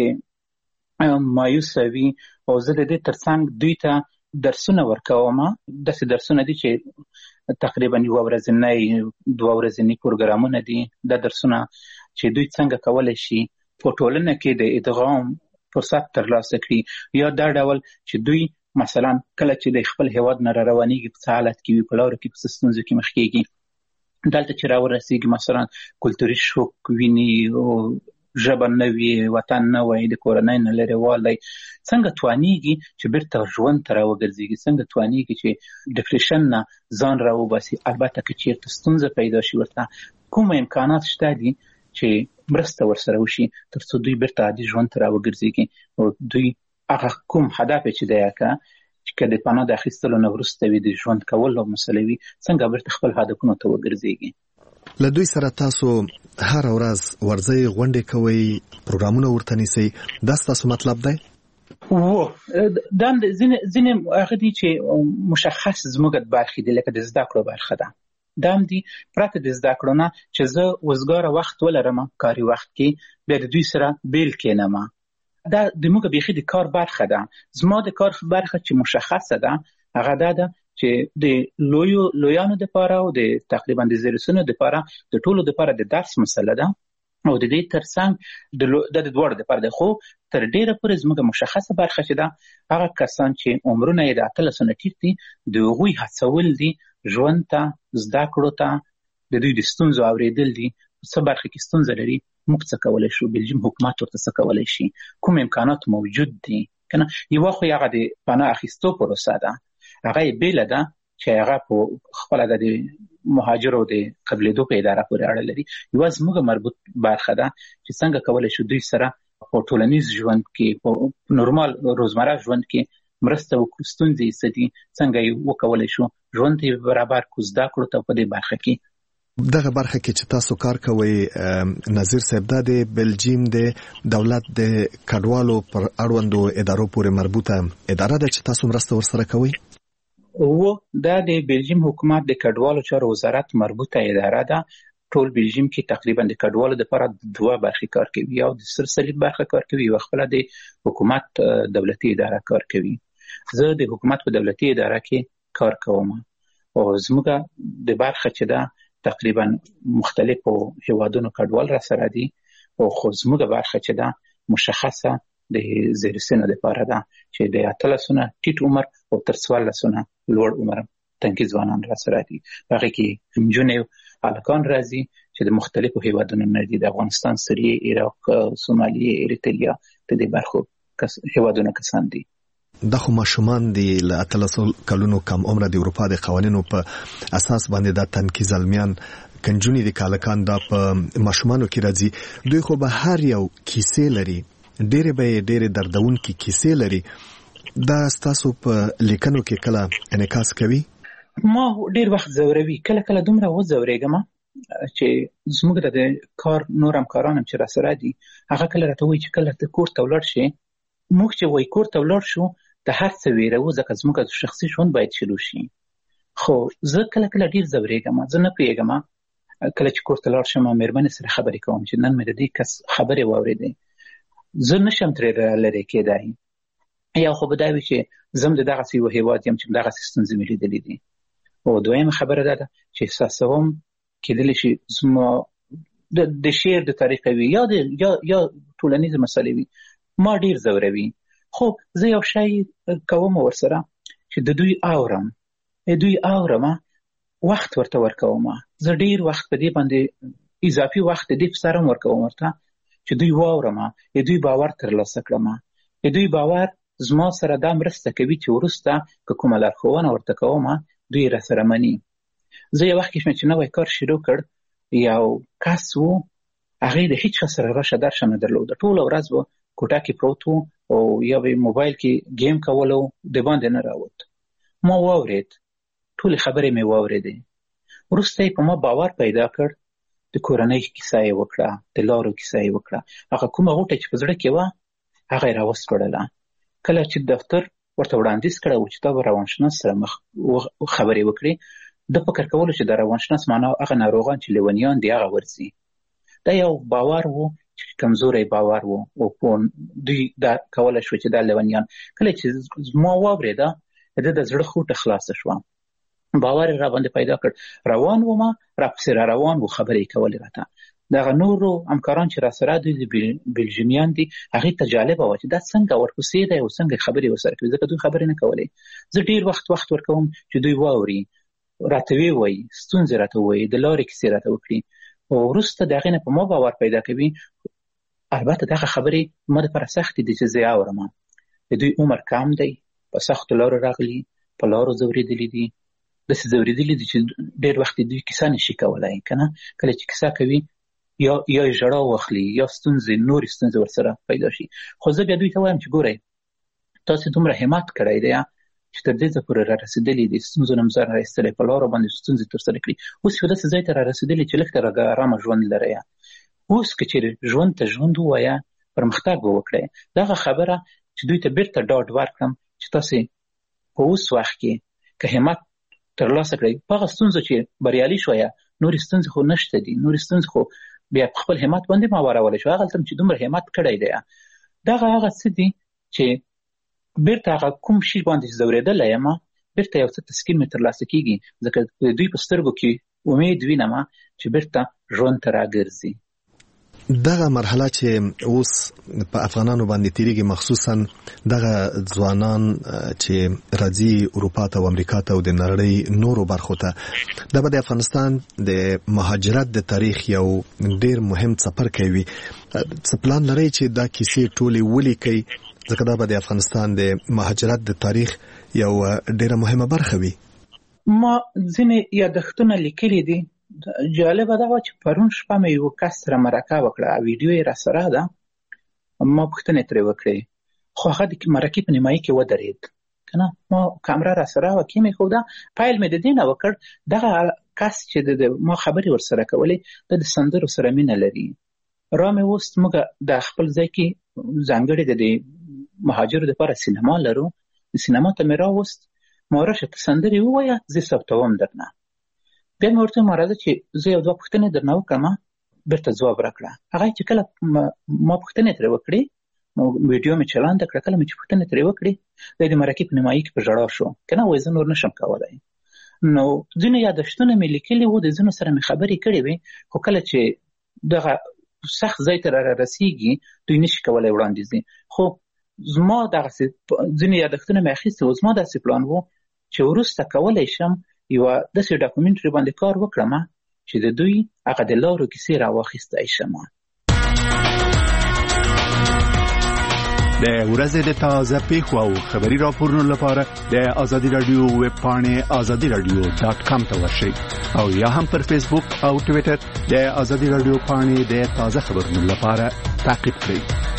مایوسه وي، او زه د دې ترڅنګ دوی ته درسونه ورکوم. داسې درسونه دي چې تقریبا 1 ورځنی 2 ورځنی پروګرامونه دي. دا درسونه چې دوی څنګه کولی شي په ټولنه کې د ادغام فرصت ترلاسه کړي، یا دا ډول چې دوی مثلا کله چې د خپل هېواد نه راروانېږي په څه حالت کې وي، په لارو کې په څه ستونزو کې مخ کېږي، دلته چې راورسېږي مثلا کلتوري شوک ویني، ژبه نه وي، وطن نه وي، د کورنۍ نه لرې والی، څنګه توانېږي چې بیرته ژوند ته راوګرځېږي، څنګه توانېږي چې ډپریشن نه ځان راوباسي. البته که چېرته ستونزه پیدا شي، ورته کوم امکانات شته دي چې مرسته ورسره وشي تر څو دوی بیرته عادي ژوند ته راوګرځېږي، او دوی هغه کوم هدف چې دی چې که د پناه د اخیستلو نه وروسته وي، د ژوند کولو مسله وي، څنګه بیرته خپل هدفونو ته وګرځېږي. له دوی سره تاسو هر ورځ ورځي، غونډې کوئ، پروګرامونه ورته نیسئ، دا ستاسو مطلب دی؟ دا ځینې هغه دي چې مشخص زموږ برخې دي، لکه د زده کړو برخه ده. دا هم دي پرته د زده کړو نه چې زه وزګاره وخت ولرم کاري وخت کې، بیا د دوی سره بیل کېنم. دا د موږ بیخي د کار برخه ده. زما د کار برخه چې مشخصه ده هغه دا ده چې د لویانو دپاره او د تقریبا د زیرسونو دپاره، د ټولو دپاره د درس مسله ده، او د دې ترڅنګ د دواړو دپاره ده. خو تر ډېره پورې زموږ مشخصه برخه چې ده، هغه کسان چې عمرونه یې د 18 نه ټیټ دي، د هغوی هڅول دي ژوند ته، زده کړو ته، د دوی د ستونزو اورېدل دي. څه برخه کې ستونزه لري، موږ څه کولی شو، بلجیم حکومت ورته څه کولی شي، کوم امکانات موجود دي که نه. یوه خو هغه د پناه اخیستو پروسه ده، هغه یې بیله ده چې هغه په خپله د مهاجرو د قبلېدو په اداره پورې اړه لري. یوه زموږ مربوط برخه ده چې څنګه کولی شو دوی سره په ټولنیز ژوند کې، په نورمال روزمره ژوند کې مرسته وکړو، ستونزې یې څه دي، څنګه یې وکولی شو ژوند ته یې برابر کړو، زده کړو ته په دې برخه کې دغه برخه کې چې تاسو کار کوئ نظیر صاحب دا د بلجیم د دولت د کډوالو پر اړوندو ادارو پورې مربوطه اداره ده چې تاسو مرسته ورسره کوئ؟ دا د بلجیم حکومت د کډوالو چارو وزارت مربوطه اداره ده. ټول بلجیم کې تقریبا د کډوالو لپاره 2 برخې کار کوي، یو د سرسلیب برخه کار کوي او خپل د حکومت دولتي اداره کار کوي. زه د حکومت په دولتي اداره کې کار کوم او زموږ د برخه چې ده تقریبا مختلفو هیوادونو کډوال را سره دي او خو زموږ برخه چې ده مشخصه د زیر سنو لپاره ده چې د 18 نه ټیټ عمر او تر 14 نه لوړ عمر تنکي ځوانان را سره دي. هغه کې نجونې هلکان راځي چې د مختلفو هیوادونو نه دي، د افغانستان، سوریه، عراق، سومالیه، اریتریا د دې برخو هیوادونو کسان دي. دا خو ماشومان دي له 18 کلونو کم عمره د اروپا د قوانینو په اساس باندې دا تنکي زلمیان کنجونی د کالکان دا په ماشومانو کې راځي. دوی خو به هر یو کیسې لري، ډېرې دردونکې کیسې لري. دا ستاسو په لیکنو کې کله انعکاس کوي؟ ما ډېر وخت ځوروي، کله دومره وځورېږم چې زموږ د کار نور همکاران هم چې را سره دي هغه کله راته وایي چې کله ته کور ته ولاړ شې، موږ چې وایي کور ته ولاړ شو د هر څه ویروو ځکه زموږ شخصي ژوند باید شروع شي. خو زه کله ډېر ځورېږم، زه نه پوهېږم کله چې کور ته لاړ شم مېرمنې سره خبرې کوم چې نن مې د دې کس خبرې واورېدې، زه نشم ترې لرې کېدای. یا خو به دا وي چې زه هم د دغسې یو هېواد یم چې دغسې ستونزې مې لیدلې دي. او دویمه خبره دا ده چې احساسوم کېدلی شي زما د شعر د طریقه وي یا ټولنیزې مسلې وي ما ډېر ځوروي. خو زه یو شی کوم ورسره چې د دوی اورم وخت ورته ورکوم. زه ډېر وخت په دې باندې اضافي وخت د دې په سره ورکوم ورته چې دوی واورم، دوی باور ترلاسه کړم، دوی باور زما سره دا مرسته کوي چې وروسته که کومه لارښوونه ورته کوم دوی را سره مني. زه یو وخت کې چې نوی کار شروع کړ، یو کس و هغې د هیچ څه سره راشه درشه نه درلوده، ټوله ورځ به کوټه کې پروت و او یا به موبایل کې گیم کولو، د باندې نه راوت. ما واورید، ټولې خبرې مې واورېدې. وروسته یې په ما باور پیدا کړ، د کورنۍ کیسه یې وکړه، د لارو کیسه یې وکړه، هغه کومه غوټه چې په زړه کې وه هغه یې راوسپړله. کله چې دفتر ورته وړاندیز کړی و چې تا به روانشناس سره خبرې وکړي، د فکر کولو چې د روانشناس معنا هغه ناروغان چې لیونیان دي هغه ورځي. دا یو باور و چې کمزوری باور و او دوی دا کولی شو چې دا لیونیان. کله چې ما واورېده د زړه خوټه خلاصه شوه، باور یې راباندې پیدا کړ. روان وم، راپسې را روان و، خبرې یې کولې راته. دغه نورو همکاران چې را سره دوی بلجیمیان دي هغې ته جالبه وه چې دا څنګه ورپسې دی او څنګه خبرې ورسره کوي، ځکه دوی خبرې نه کولې. زه ډېر وخت ورکوم چې دوی واوري، راته ووایي، ستونزې راته ووایي، د لارې کیسې راته وکړي او وروسته د هغې نه په ما باور پیدا کوي. البته دغه خبرې ما دپاره سختې دي چې زه یې اورم. د دوی عمر کم دی، په سختو لارو راغلي، په لارو ځورېدلي دي، داسې ځورېدلي دي چې ډېر وخت دوی کیسه نشي کولی، که نه کله چې کیسه کوي یا یې ژړا واخلي یا نورې ستونزې ورسره پیدا شي. خو زه بیا دوی ته وایم چې ګورئ تاسې دومره همت کړی دی چې تر دې ځای پورې را رسېدلي دي، ستونزو نه ځان را ایستلی، په لارو باندې ستونزې ترسره کړي، اوس یو داسې ځای ته را رسېدلي چې لږ تر ارامه ژوند لرئ. اوس که چېرې ژوند ته ژوند ووایه، پرمختګ به وکړئ. دغه خبره چې دوی ته بیرته ډاډ ورکړم چې تاسې په اوس وخت کې که همت ترلاسه کړئ، په هغه ستونزو چې بریالي شویه، نورې ستونزې خو نشته دي، نورې ستونزې خو بیا په خپل همت باندې ما وارولی شو. هغلته چې دومره همت کړی دی، دغه هغه څه دي چې بیرته هغه کوم شي باندې چې ځورېدلی یم بیرته یو څه تسکین مې ترلاسه کېږي، ځکه د دوی په سترګو کې امید وینم چې بیرته ژوند ته راګرځي. دغه مرحله چې اوس په افغانانو باندې تیریږي، مخصوصا دغه ځوانان چې راځي اروپا ته او امریکا ته او د نړۍ نورو برخو ته، دا به د افغانستان د مهاجرت د تاریخ یو ډیر مهم څپرکی وي. څه پلان لرئ چې دا کیسې ټولې ولیکئ، ځکه دا به د افغانستان د مهاجرت د تاریخ یو ډیره مهمه برخه وي؟ ما ځینې یادښتونه لیکلي دي. جالبه دا وه چې پرون شپه مې یو کس سره مرکه وکړه، ویډیو یې را سره ده، ما پوښتنې ترې وکړې، خو هغه د مرکې په نیمایي کې ودرېد، که نه ما کامره را سره وه، کې مې ښوده، پیل مې د دې نه وکړ. دغه کس چې ما خبرې ورسره کولې د سندرو سره مینه لري. را مې وست موږ د خپل ځای کې ځانګړې د مهاجرو دپاره سینما لرو. سینما ته مې راوست، ما راشه ته سندرې ووایه زه ثبتوم درنه. بیا مې ورته ویل راځه چې زه یو دوه پوښتنې درنه وکړم. بېرته ځواب راکړه. هغه چې کله ما پوښتنې ترې وکړې، ویډیو مې چلانده کړه، کله مې چې پوښتنې ترې وکړې دی د مرکې په نیمایي کې په ژړا شو که نه وایي زه نور نشم کولی. نو ځینې یادښتونه مې لیکلي وو، د ځینو سره مې خبرې کړې وې، خو کله چې دغه سخت ځای ته رارسېږي دوی نشي کولی وړاندې ځي. خو زما دغسې ځینې یادښتونه مې اخیستي وو. زما داسې پلان وو چې وروسته کولی شم یوه داسې ډاکومنټري باندې کار وکړم چې د دوی هغه د لارو کیسې راواخیستی شم. د ورځې د تازه پیښو او خبري راپورونو لپاره د آزادي رادیو ویب پاڼې azadiradio.com ته ورشئ او یا هم پر فیسبوک او ټویټر د آزادي رادیو پاڼې د تازه خبرونو لپاره تعقیب کړئ.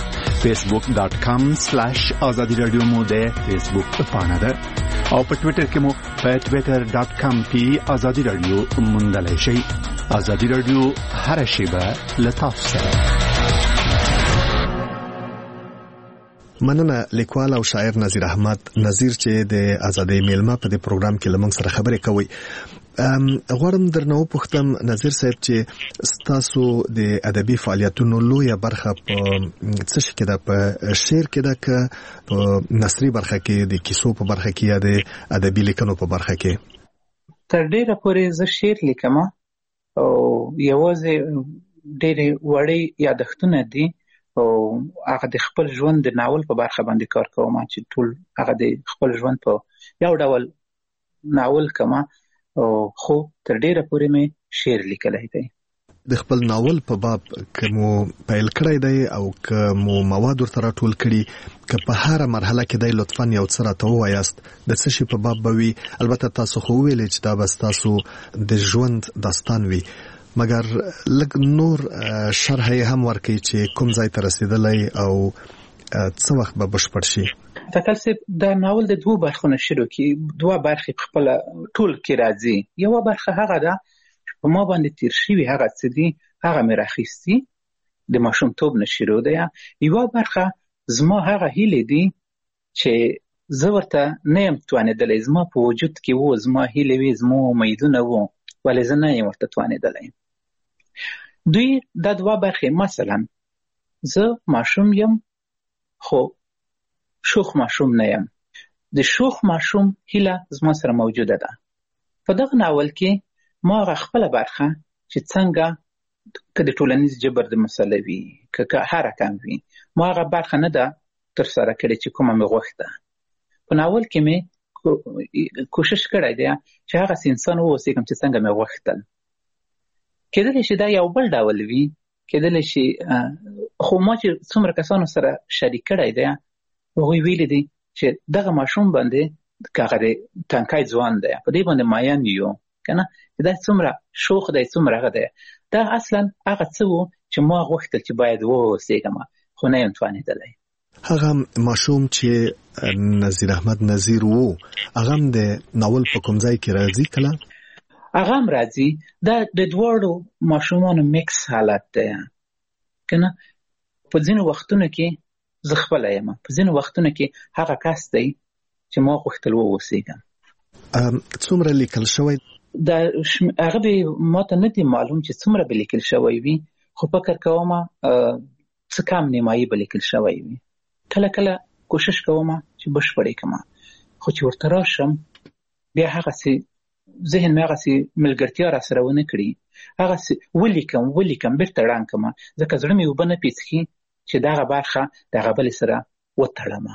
facebook.com/azadi radio مو د فیسبوک پاڼه ده او په ټویټر کې مو په twitter.com/azadi-radio موندلای شئ. آزادي رادیو هر شیبه له تاسو سره. مننه لیکوال او شاعر نظیر احمد نظیر چې د آزادۍ میلمه په دې پروګرام کې لمنګ سره خبرې کوي. غواړم درنه وپوښتم نظیر صاحب چې ستاسو د ادبي فعالیتونو لویه برخه په څه شي کې ده؟ په شعر کې ده که په نثري برخه کې، د کیسو په برخه کې یا د ادبي لیکنو په برخه کې؟ تر ډیره پورې زه شعر لیکم او یوازې ډېرې وړې یادښتونه دي او هغه د خپل ژوند د ناول په برخه باندې کار کوم چې ټول هغه د خپل ژوند په یو ډول ناول کوم. خو تر ډیره پورې مې شعر لیکلی دی. د خپل ناول په باب که مو پیل کړی دی او که مو مواد ورته راټول کړي، که په هره مرحله کې دی لطفاً یو څه راته ووایاست د څه شي په باب به وي؟ البته تاسو خو وویلې چې دا به ستاسو د ژوند داستان وي، مګر لږ نور شرح یې هم ورکړئ چې کوم ځای ته رسېدلی او څه وخت به بشپړ شي. تکل صاحب دا ناول د دوه برخو نه شروع کی، دوه برخې په خپل ټول کې راځي. یوه برخه هغه ده چې په ما باندې تیر شوي هغه څه دي هغه مې راخیستي د ماشومتوب نه شروع ده. یوه برخه زما هغه هیلې دي چې زه ورته نه یم توانېدلی، زما په وجود کې وو، زما هیلې وې، زما امیدونه وو، ولې زه نه یم ورته توانېدلی. دوی دا دوه برخې، مثلا زه ماشوم یم خو شوخ ماشوم نه یم. د شوخ ماشوم هیله زما سره موجوده ده. په دغه ناول کې ما هغه خپله برخه چې څنګه که د ټولنیز جبر د مسله وي که هر رقم وي، ما هغه برخه نه ده ترسره کړې چې کومه مې غوښته. په ناول کې مې کوشش کړی دی چې هغسې انسان واوسېږم چې څنګه مې غوښتل. کېدلی شي دا یو بل ډول وي، کېدلی شي خو ما چې څومره کسانو سره شریک کړی دی هغوی ویلي دي چې دغه ماشوم باندې که هغه د تنکی ځوان دی په دې باندې ماین یو که نه، دا څومره شوخ دی، څومره هغه دی. دا اصلا هغه څه و چې ما غوښتل چې باید واوسېږم خو نه یم توانېدلی. هغه ماشوم چې نظیر احمد نظیر وو هغه هم د ناول په کوم ځای کې راځي؟ کله هغه هم راځي. دا د دواړو ماشومانو میکس حالت دی که نه. په ځینو وختونو کې زه خپله یم، په ځینو وختونو کې هغه کس دی چې ما غوښتل واوسېږم. څومره لیکل شوی؟ هغه به ما ته نه دی معلوم چې څومره به لیکل شوی وي، خو فکر کوم څه کم نیمایي به لیکل شوی وي. کله کله کوشش کوم چې بشپړ یې کړم، خو چې ورته راشم بیا هغسې ذهن مې هغسې ملګرتیا را سره ونه کړي، هغسې ولیکم بېرته ړنګ کړم، ځکه زړه مې اوبه نه پیڅکي چې دغه برخه دغه بلې سره وتړم.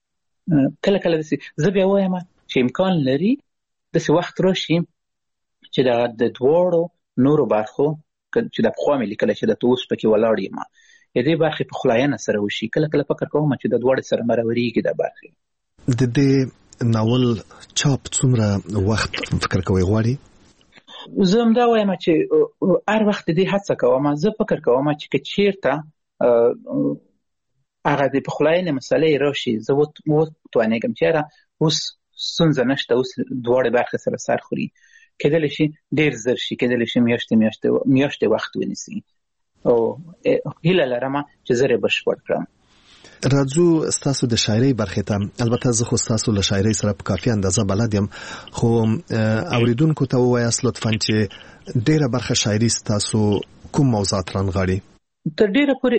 کله کله داسې زه بیا وایم چې امکان لري داسې وخت راشي چې د دواړو نورو برخو چې د پخوا مې لیکلی چې د اوس پکې ولاړ یم د دې برخې په خلاینه سره وشي. کله کله فکر کوم چې د دواړو سره مرورېږي دا برخې. د دې ناول چاپ څومره وخت فکر کوئ غواړي؟ زه همدا وایم چې هر وخت دې هڅه کوم. زه فکر کوم چې که چېرته هغه د پخلاینې مسلې راشي زه وتوانېږم چې یاره اوس ستونزه نشته، اوس دواړې برخې سره سر خوري، کېدلی شي ډېر زر شي، کېدلی شي میاشتې وخت ونیسي، او هیله لرم چې زه یې بشپړ کړم. راځو ستاسو د شاعرۍ برخې ته. البته زه خو ستاسو له شاعرۍ سره په کافي اندازه بلد یم، خو اوریدونکو ته ووایاست لطفاً چې ډېره برخه شاعري ستاسو کوم موضوعات رانغاړي؟ تر ډېره پورې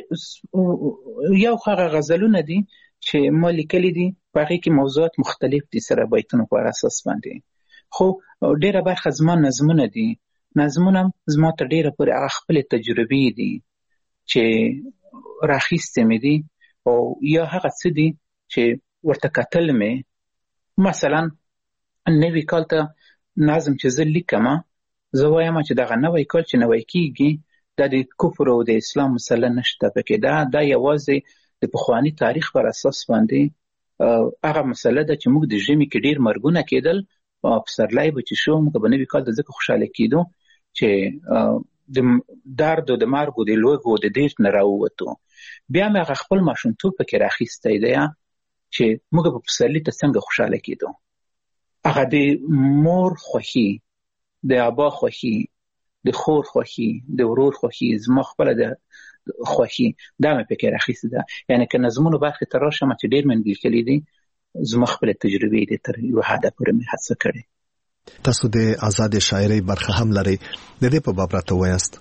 یو هغه غزلونه دي چې ما لیکلي دي، په هغې کې موضوعات مختلف دي سره بیتونو په اساس باندې، خو ډېره برخه زما نظمونه دي. نظمونه زما تر ډېره پورې هغه خپلې تجربې دي چې راخیستې مې دي، او یا هغه څه دي چې ورته کتل مې. مثلا نوي کال ته نظم چې زه لیکم، زه وایم چې دغه نوی کال چې نوی کېږي دا د کفر او د اسلام مسله نشته پکې، دا یوازې د پخواني تاریخ پر اساس باندې هغه مسله ده چې موږ د ژمي کې ډېر مرګونه کېدل، پسرلی به چې شو موږ به نوي کال ته ځکه خوشحاله کېدو چې د درد او د مرګ او د لوږو د دېرت نه راووتو. بیا مې هغه خپل ماشومتوب پکې راخیستی دی چې موږ په پسرلي ته څنګه خوشحاله کېدو. هغه د مور خوښي، د ابا خوښي، د خور خوښي، د ورور خوښي، زما خپله د خوښي، دا مې پکې راخیستې ده. یعنې که نظمونو برخې ته راشم چې ډېر مې لیکلي دي، زما خپلې تجربې دي تر یوه حده پورې مې هڅه کړې. تاسو د آزادې شاعرۍ برخه هم لرئ، د دې په باب راته ووایاست.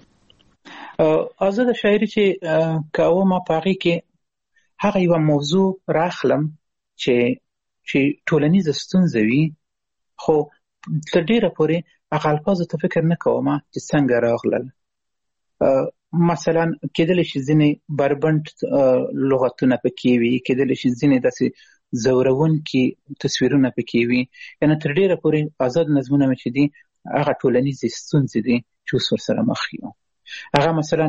آزاده شاعري چې کومه، په هغې کې هغه یوه موضوع راخلم چې ټولنیزه ستونزه وي، خو تر ډېره پورې هغه الفاظو ته فکر نه کوم چې څنګه راغلل. مثلا کېدلی شي ځینې بربنډ لغتونه پکې وي، کېدلی شي ځینې داسې ځورونکي تصویرونه پکې وي. یعنې تر ډېره پورې آزاد نظمونه مې چې دي هغه ټولنیزې ستونزې دي چې اوس ورسره مخ یو. هغه مثلا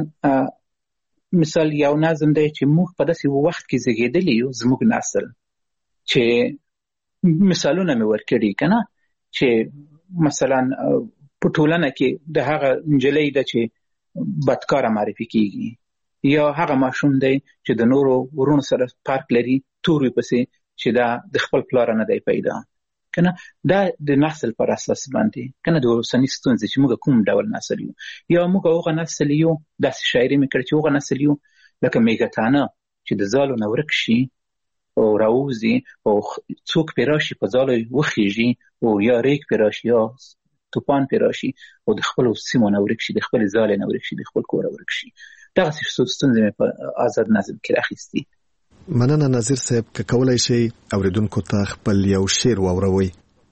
مثال یو نظم دی چې موږ په داسې وخت کې زیږېدلي یو، زموږ نسل، چې مثالونه مې ورکړي که نه، چې مثلا په ټولنه کې د هغه نجلۍ ده چې بدکاره معرفي کېږي، یا هغه ماشوم دی چې د نورو ورونو سره فرق لري، تور وي پسې چې دا د خپل پلار نه دی پیدا که نه. دا د نسل پر اساس باندې که نه، د اوسني ستونزې چې موږ کوم ډول نسل یو، یا موږ هغه نسل یو، داسې شاعري مې کړې چې هغه نسل یو لکه میږتانه چې د ځالو نه ورک شي او راوځي، او څوک پرې راشي په ځالو وخیږي، او یا ریګ پرې راشي یا توپان پرې راشي او د خپلو سیمو نه ورک شي، د خپلې ځالې نه ورک شي، د خپل کوره ورک شي. دغسې ستونزې مې په آزاد نظم کې راخیستي. مننه نظیر صاحب، که کولی شئ اوریدونکو ته خپل یو شعر واوروئ.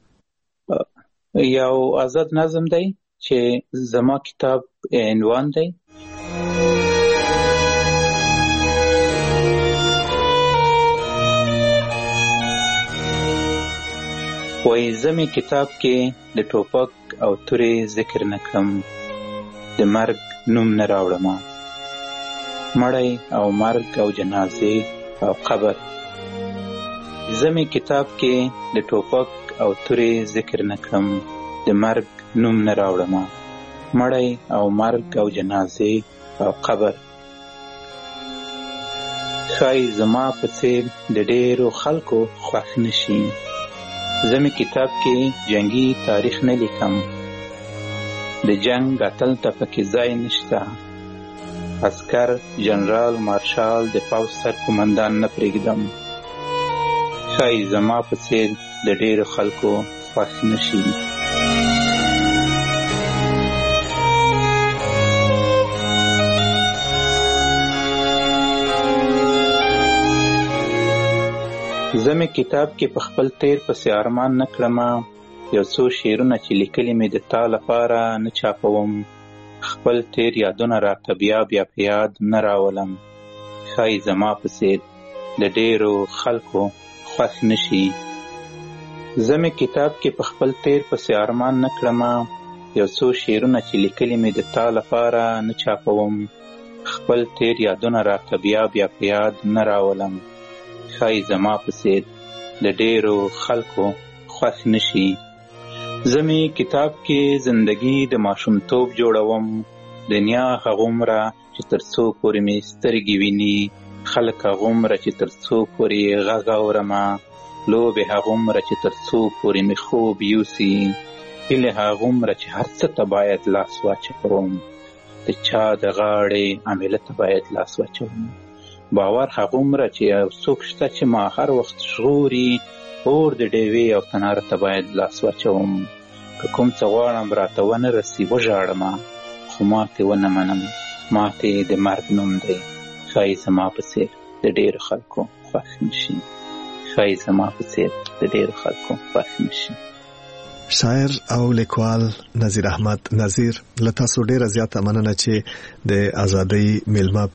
یو آزاد نظم دی چې زما کتاب عنوان دی. وای زمې کتاب کې د ټوپک او تورې ذکر نه کړم، د مرګ نوم نه راوړم، مړی او مرګ او جنازې او قبر. زمې کتاب کې د ټوپک او تورې ذکر نه کړم، د مرګ نوم نه راوړم، مړی او مرګ او جنازې او قبر. ښایي زما په څېر د ډېرو خلکو خوښ نه شي، زمې کتاب کې جنگي تاریخ نه لیکم، د جنگ اتل ته پکې ځای نشته، عسکر، جنرال، مارشال، د پوځ سر قومندان نه پرېږدم. ښایي زما په څېر د ډېرو خلکو خوښ نه شي. زمې کتاب کې په خپل تیر پسې ارمان نه کړمه، یو څو شعرونه چې لیکلي مې د تا لپاره نه چاپوم، خپل تیر یادونه راته بیا بیا په یاد نه راولم. ښایي زما په څېر د ډېرو خلکو خوښ نه شي. زمې کتاب کې په خپل تیر پسې ارمان نه کړمه، یو څو شعرونه چې لیکلي مې د تا لپاره نه چاپوم، خپل تیر یادونه راته بیا بیا په یاد نه راولم. ښایي زما په څېر د ډېرو خلکو خوښ نه شي. زمې کتاب کې زندګي د ماشومتوب جوړوم، دنیا هغومره چې تر څو پورې مې سترګې ویني، خلک هغومره چې تر څو پورې غږ اورمه، لوبې هغومره چې تر څو پورې مې خوب یوسي، هیله هغومره چې هر څه ته باید لاس واچوم، د چا د غاړې عامله ته باید لاس واچوم. باور هغومره چې یو څوک شته چې ما هر وخت ژغوري، اور د ډیوې او تناره ته باید لاس واچوم. که کوم څه غواړم راته ونه رسي وژاړم، خو ماتې ونه منم. ماتې د مرګ نوم دی. ښایي زما په څېر د ډېرو خلکو خوښ نشي. ښایي زما په څېر د ډېرو خلکو خوښ نشي. شاعر او لیکوال نظیر احمد نظیر، له تاسو ډیره زیاته مننه چې د ازادۍ میلمه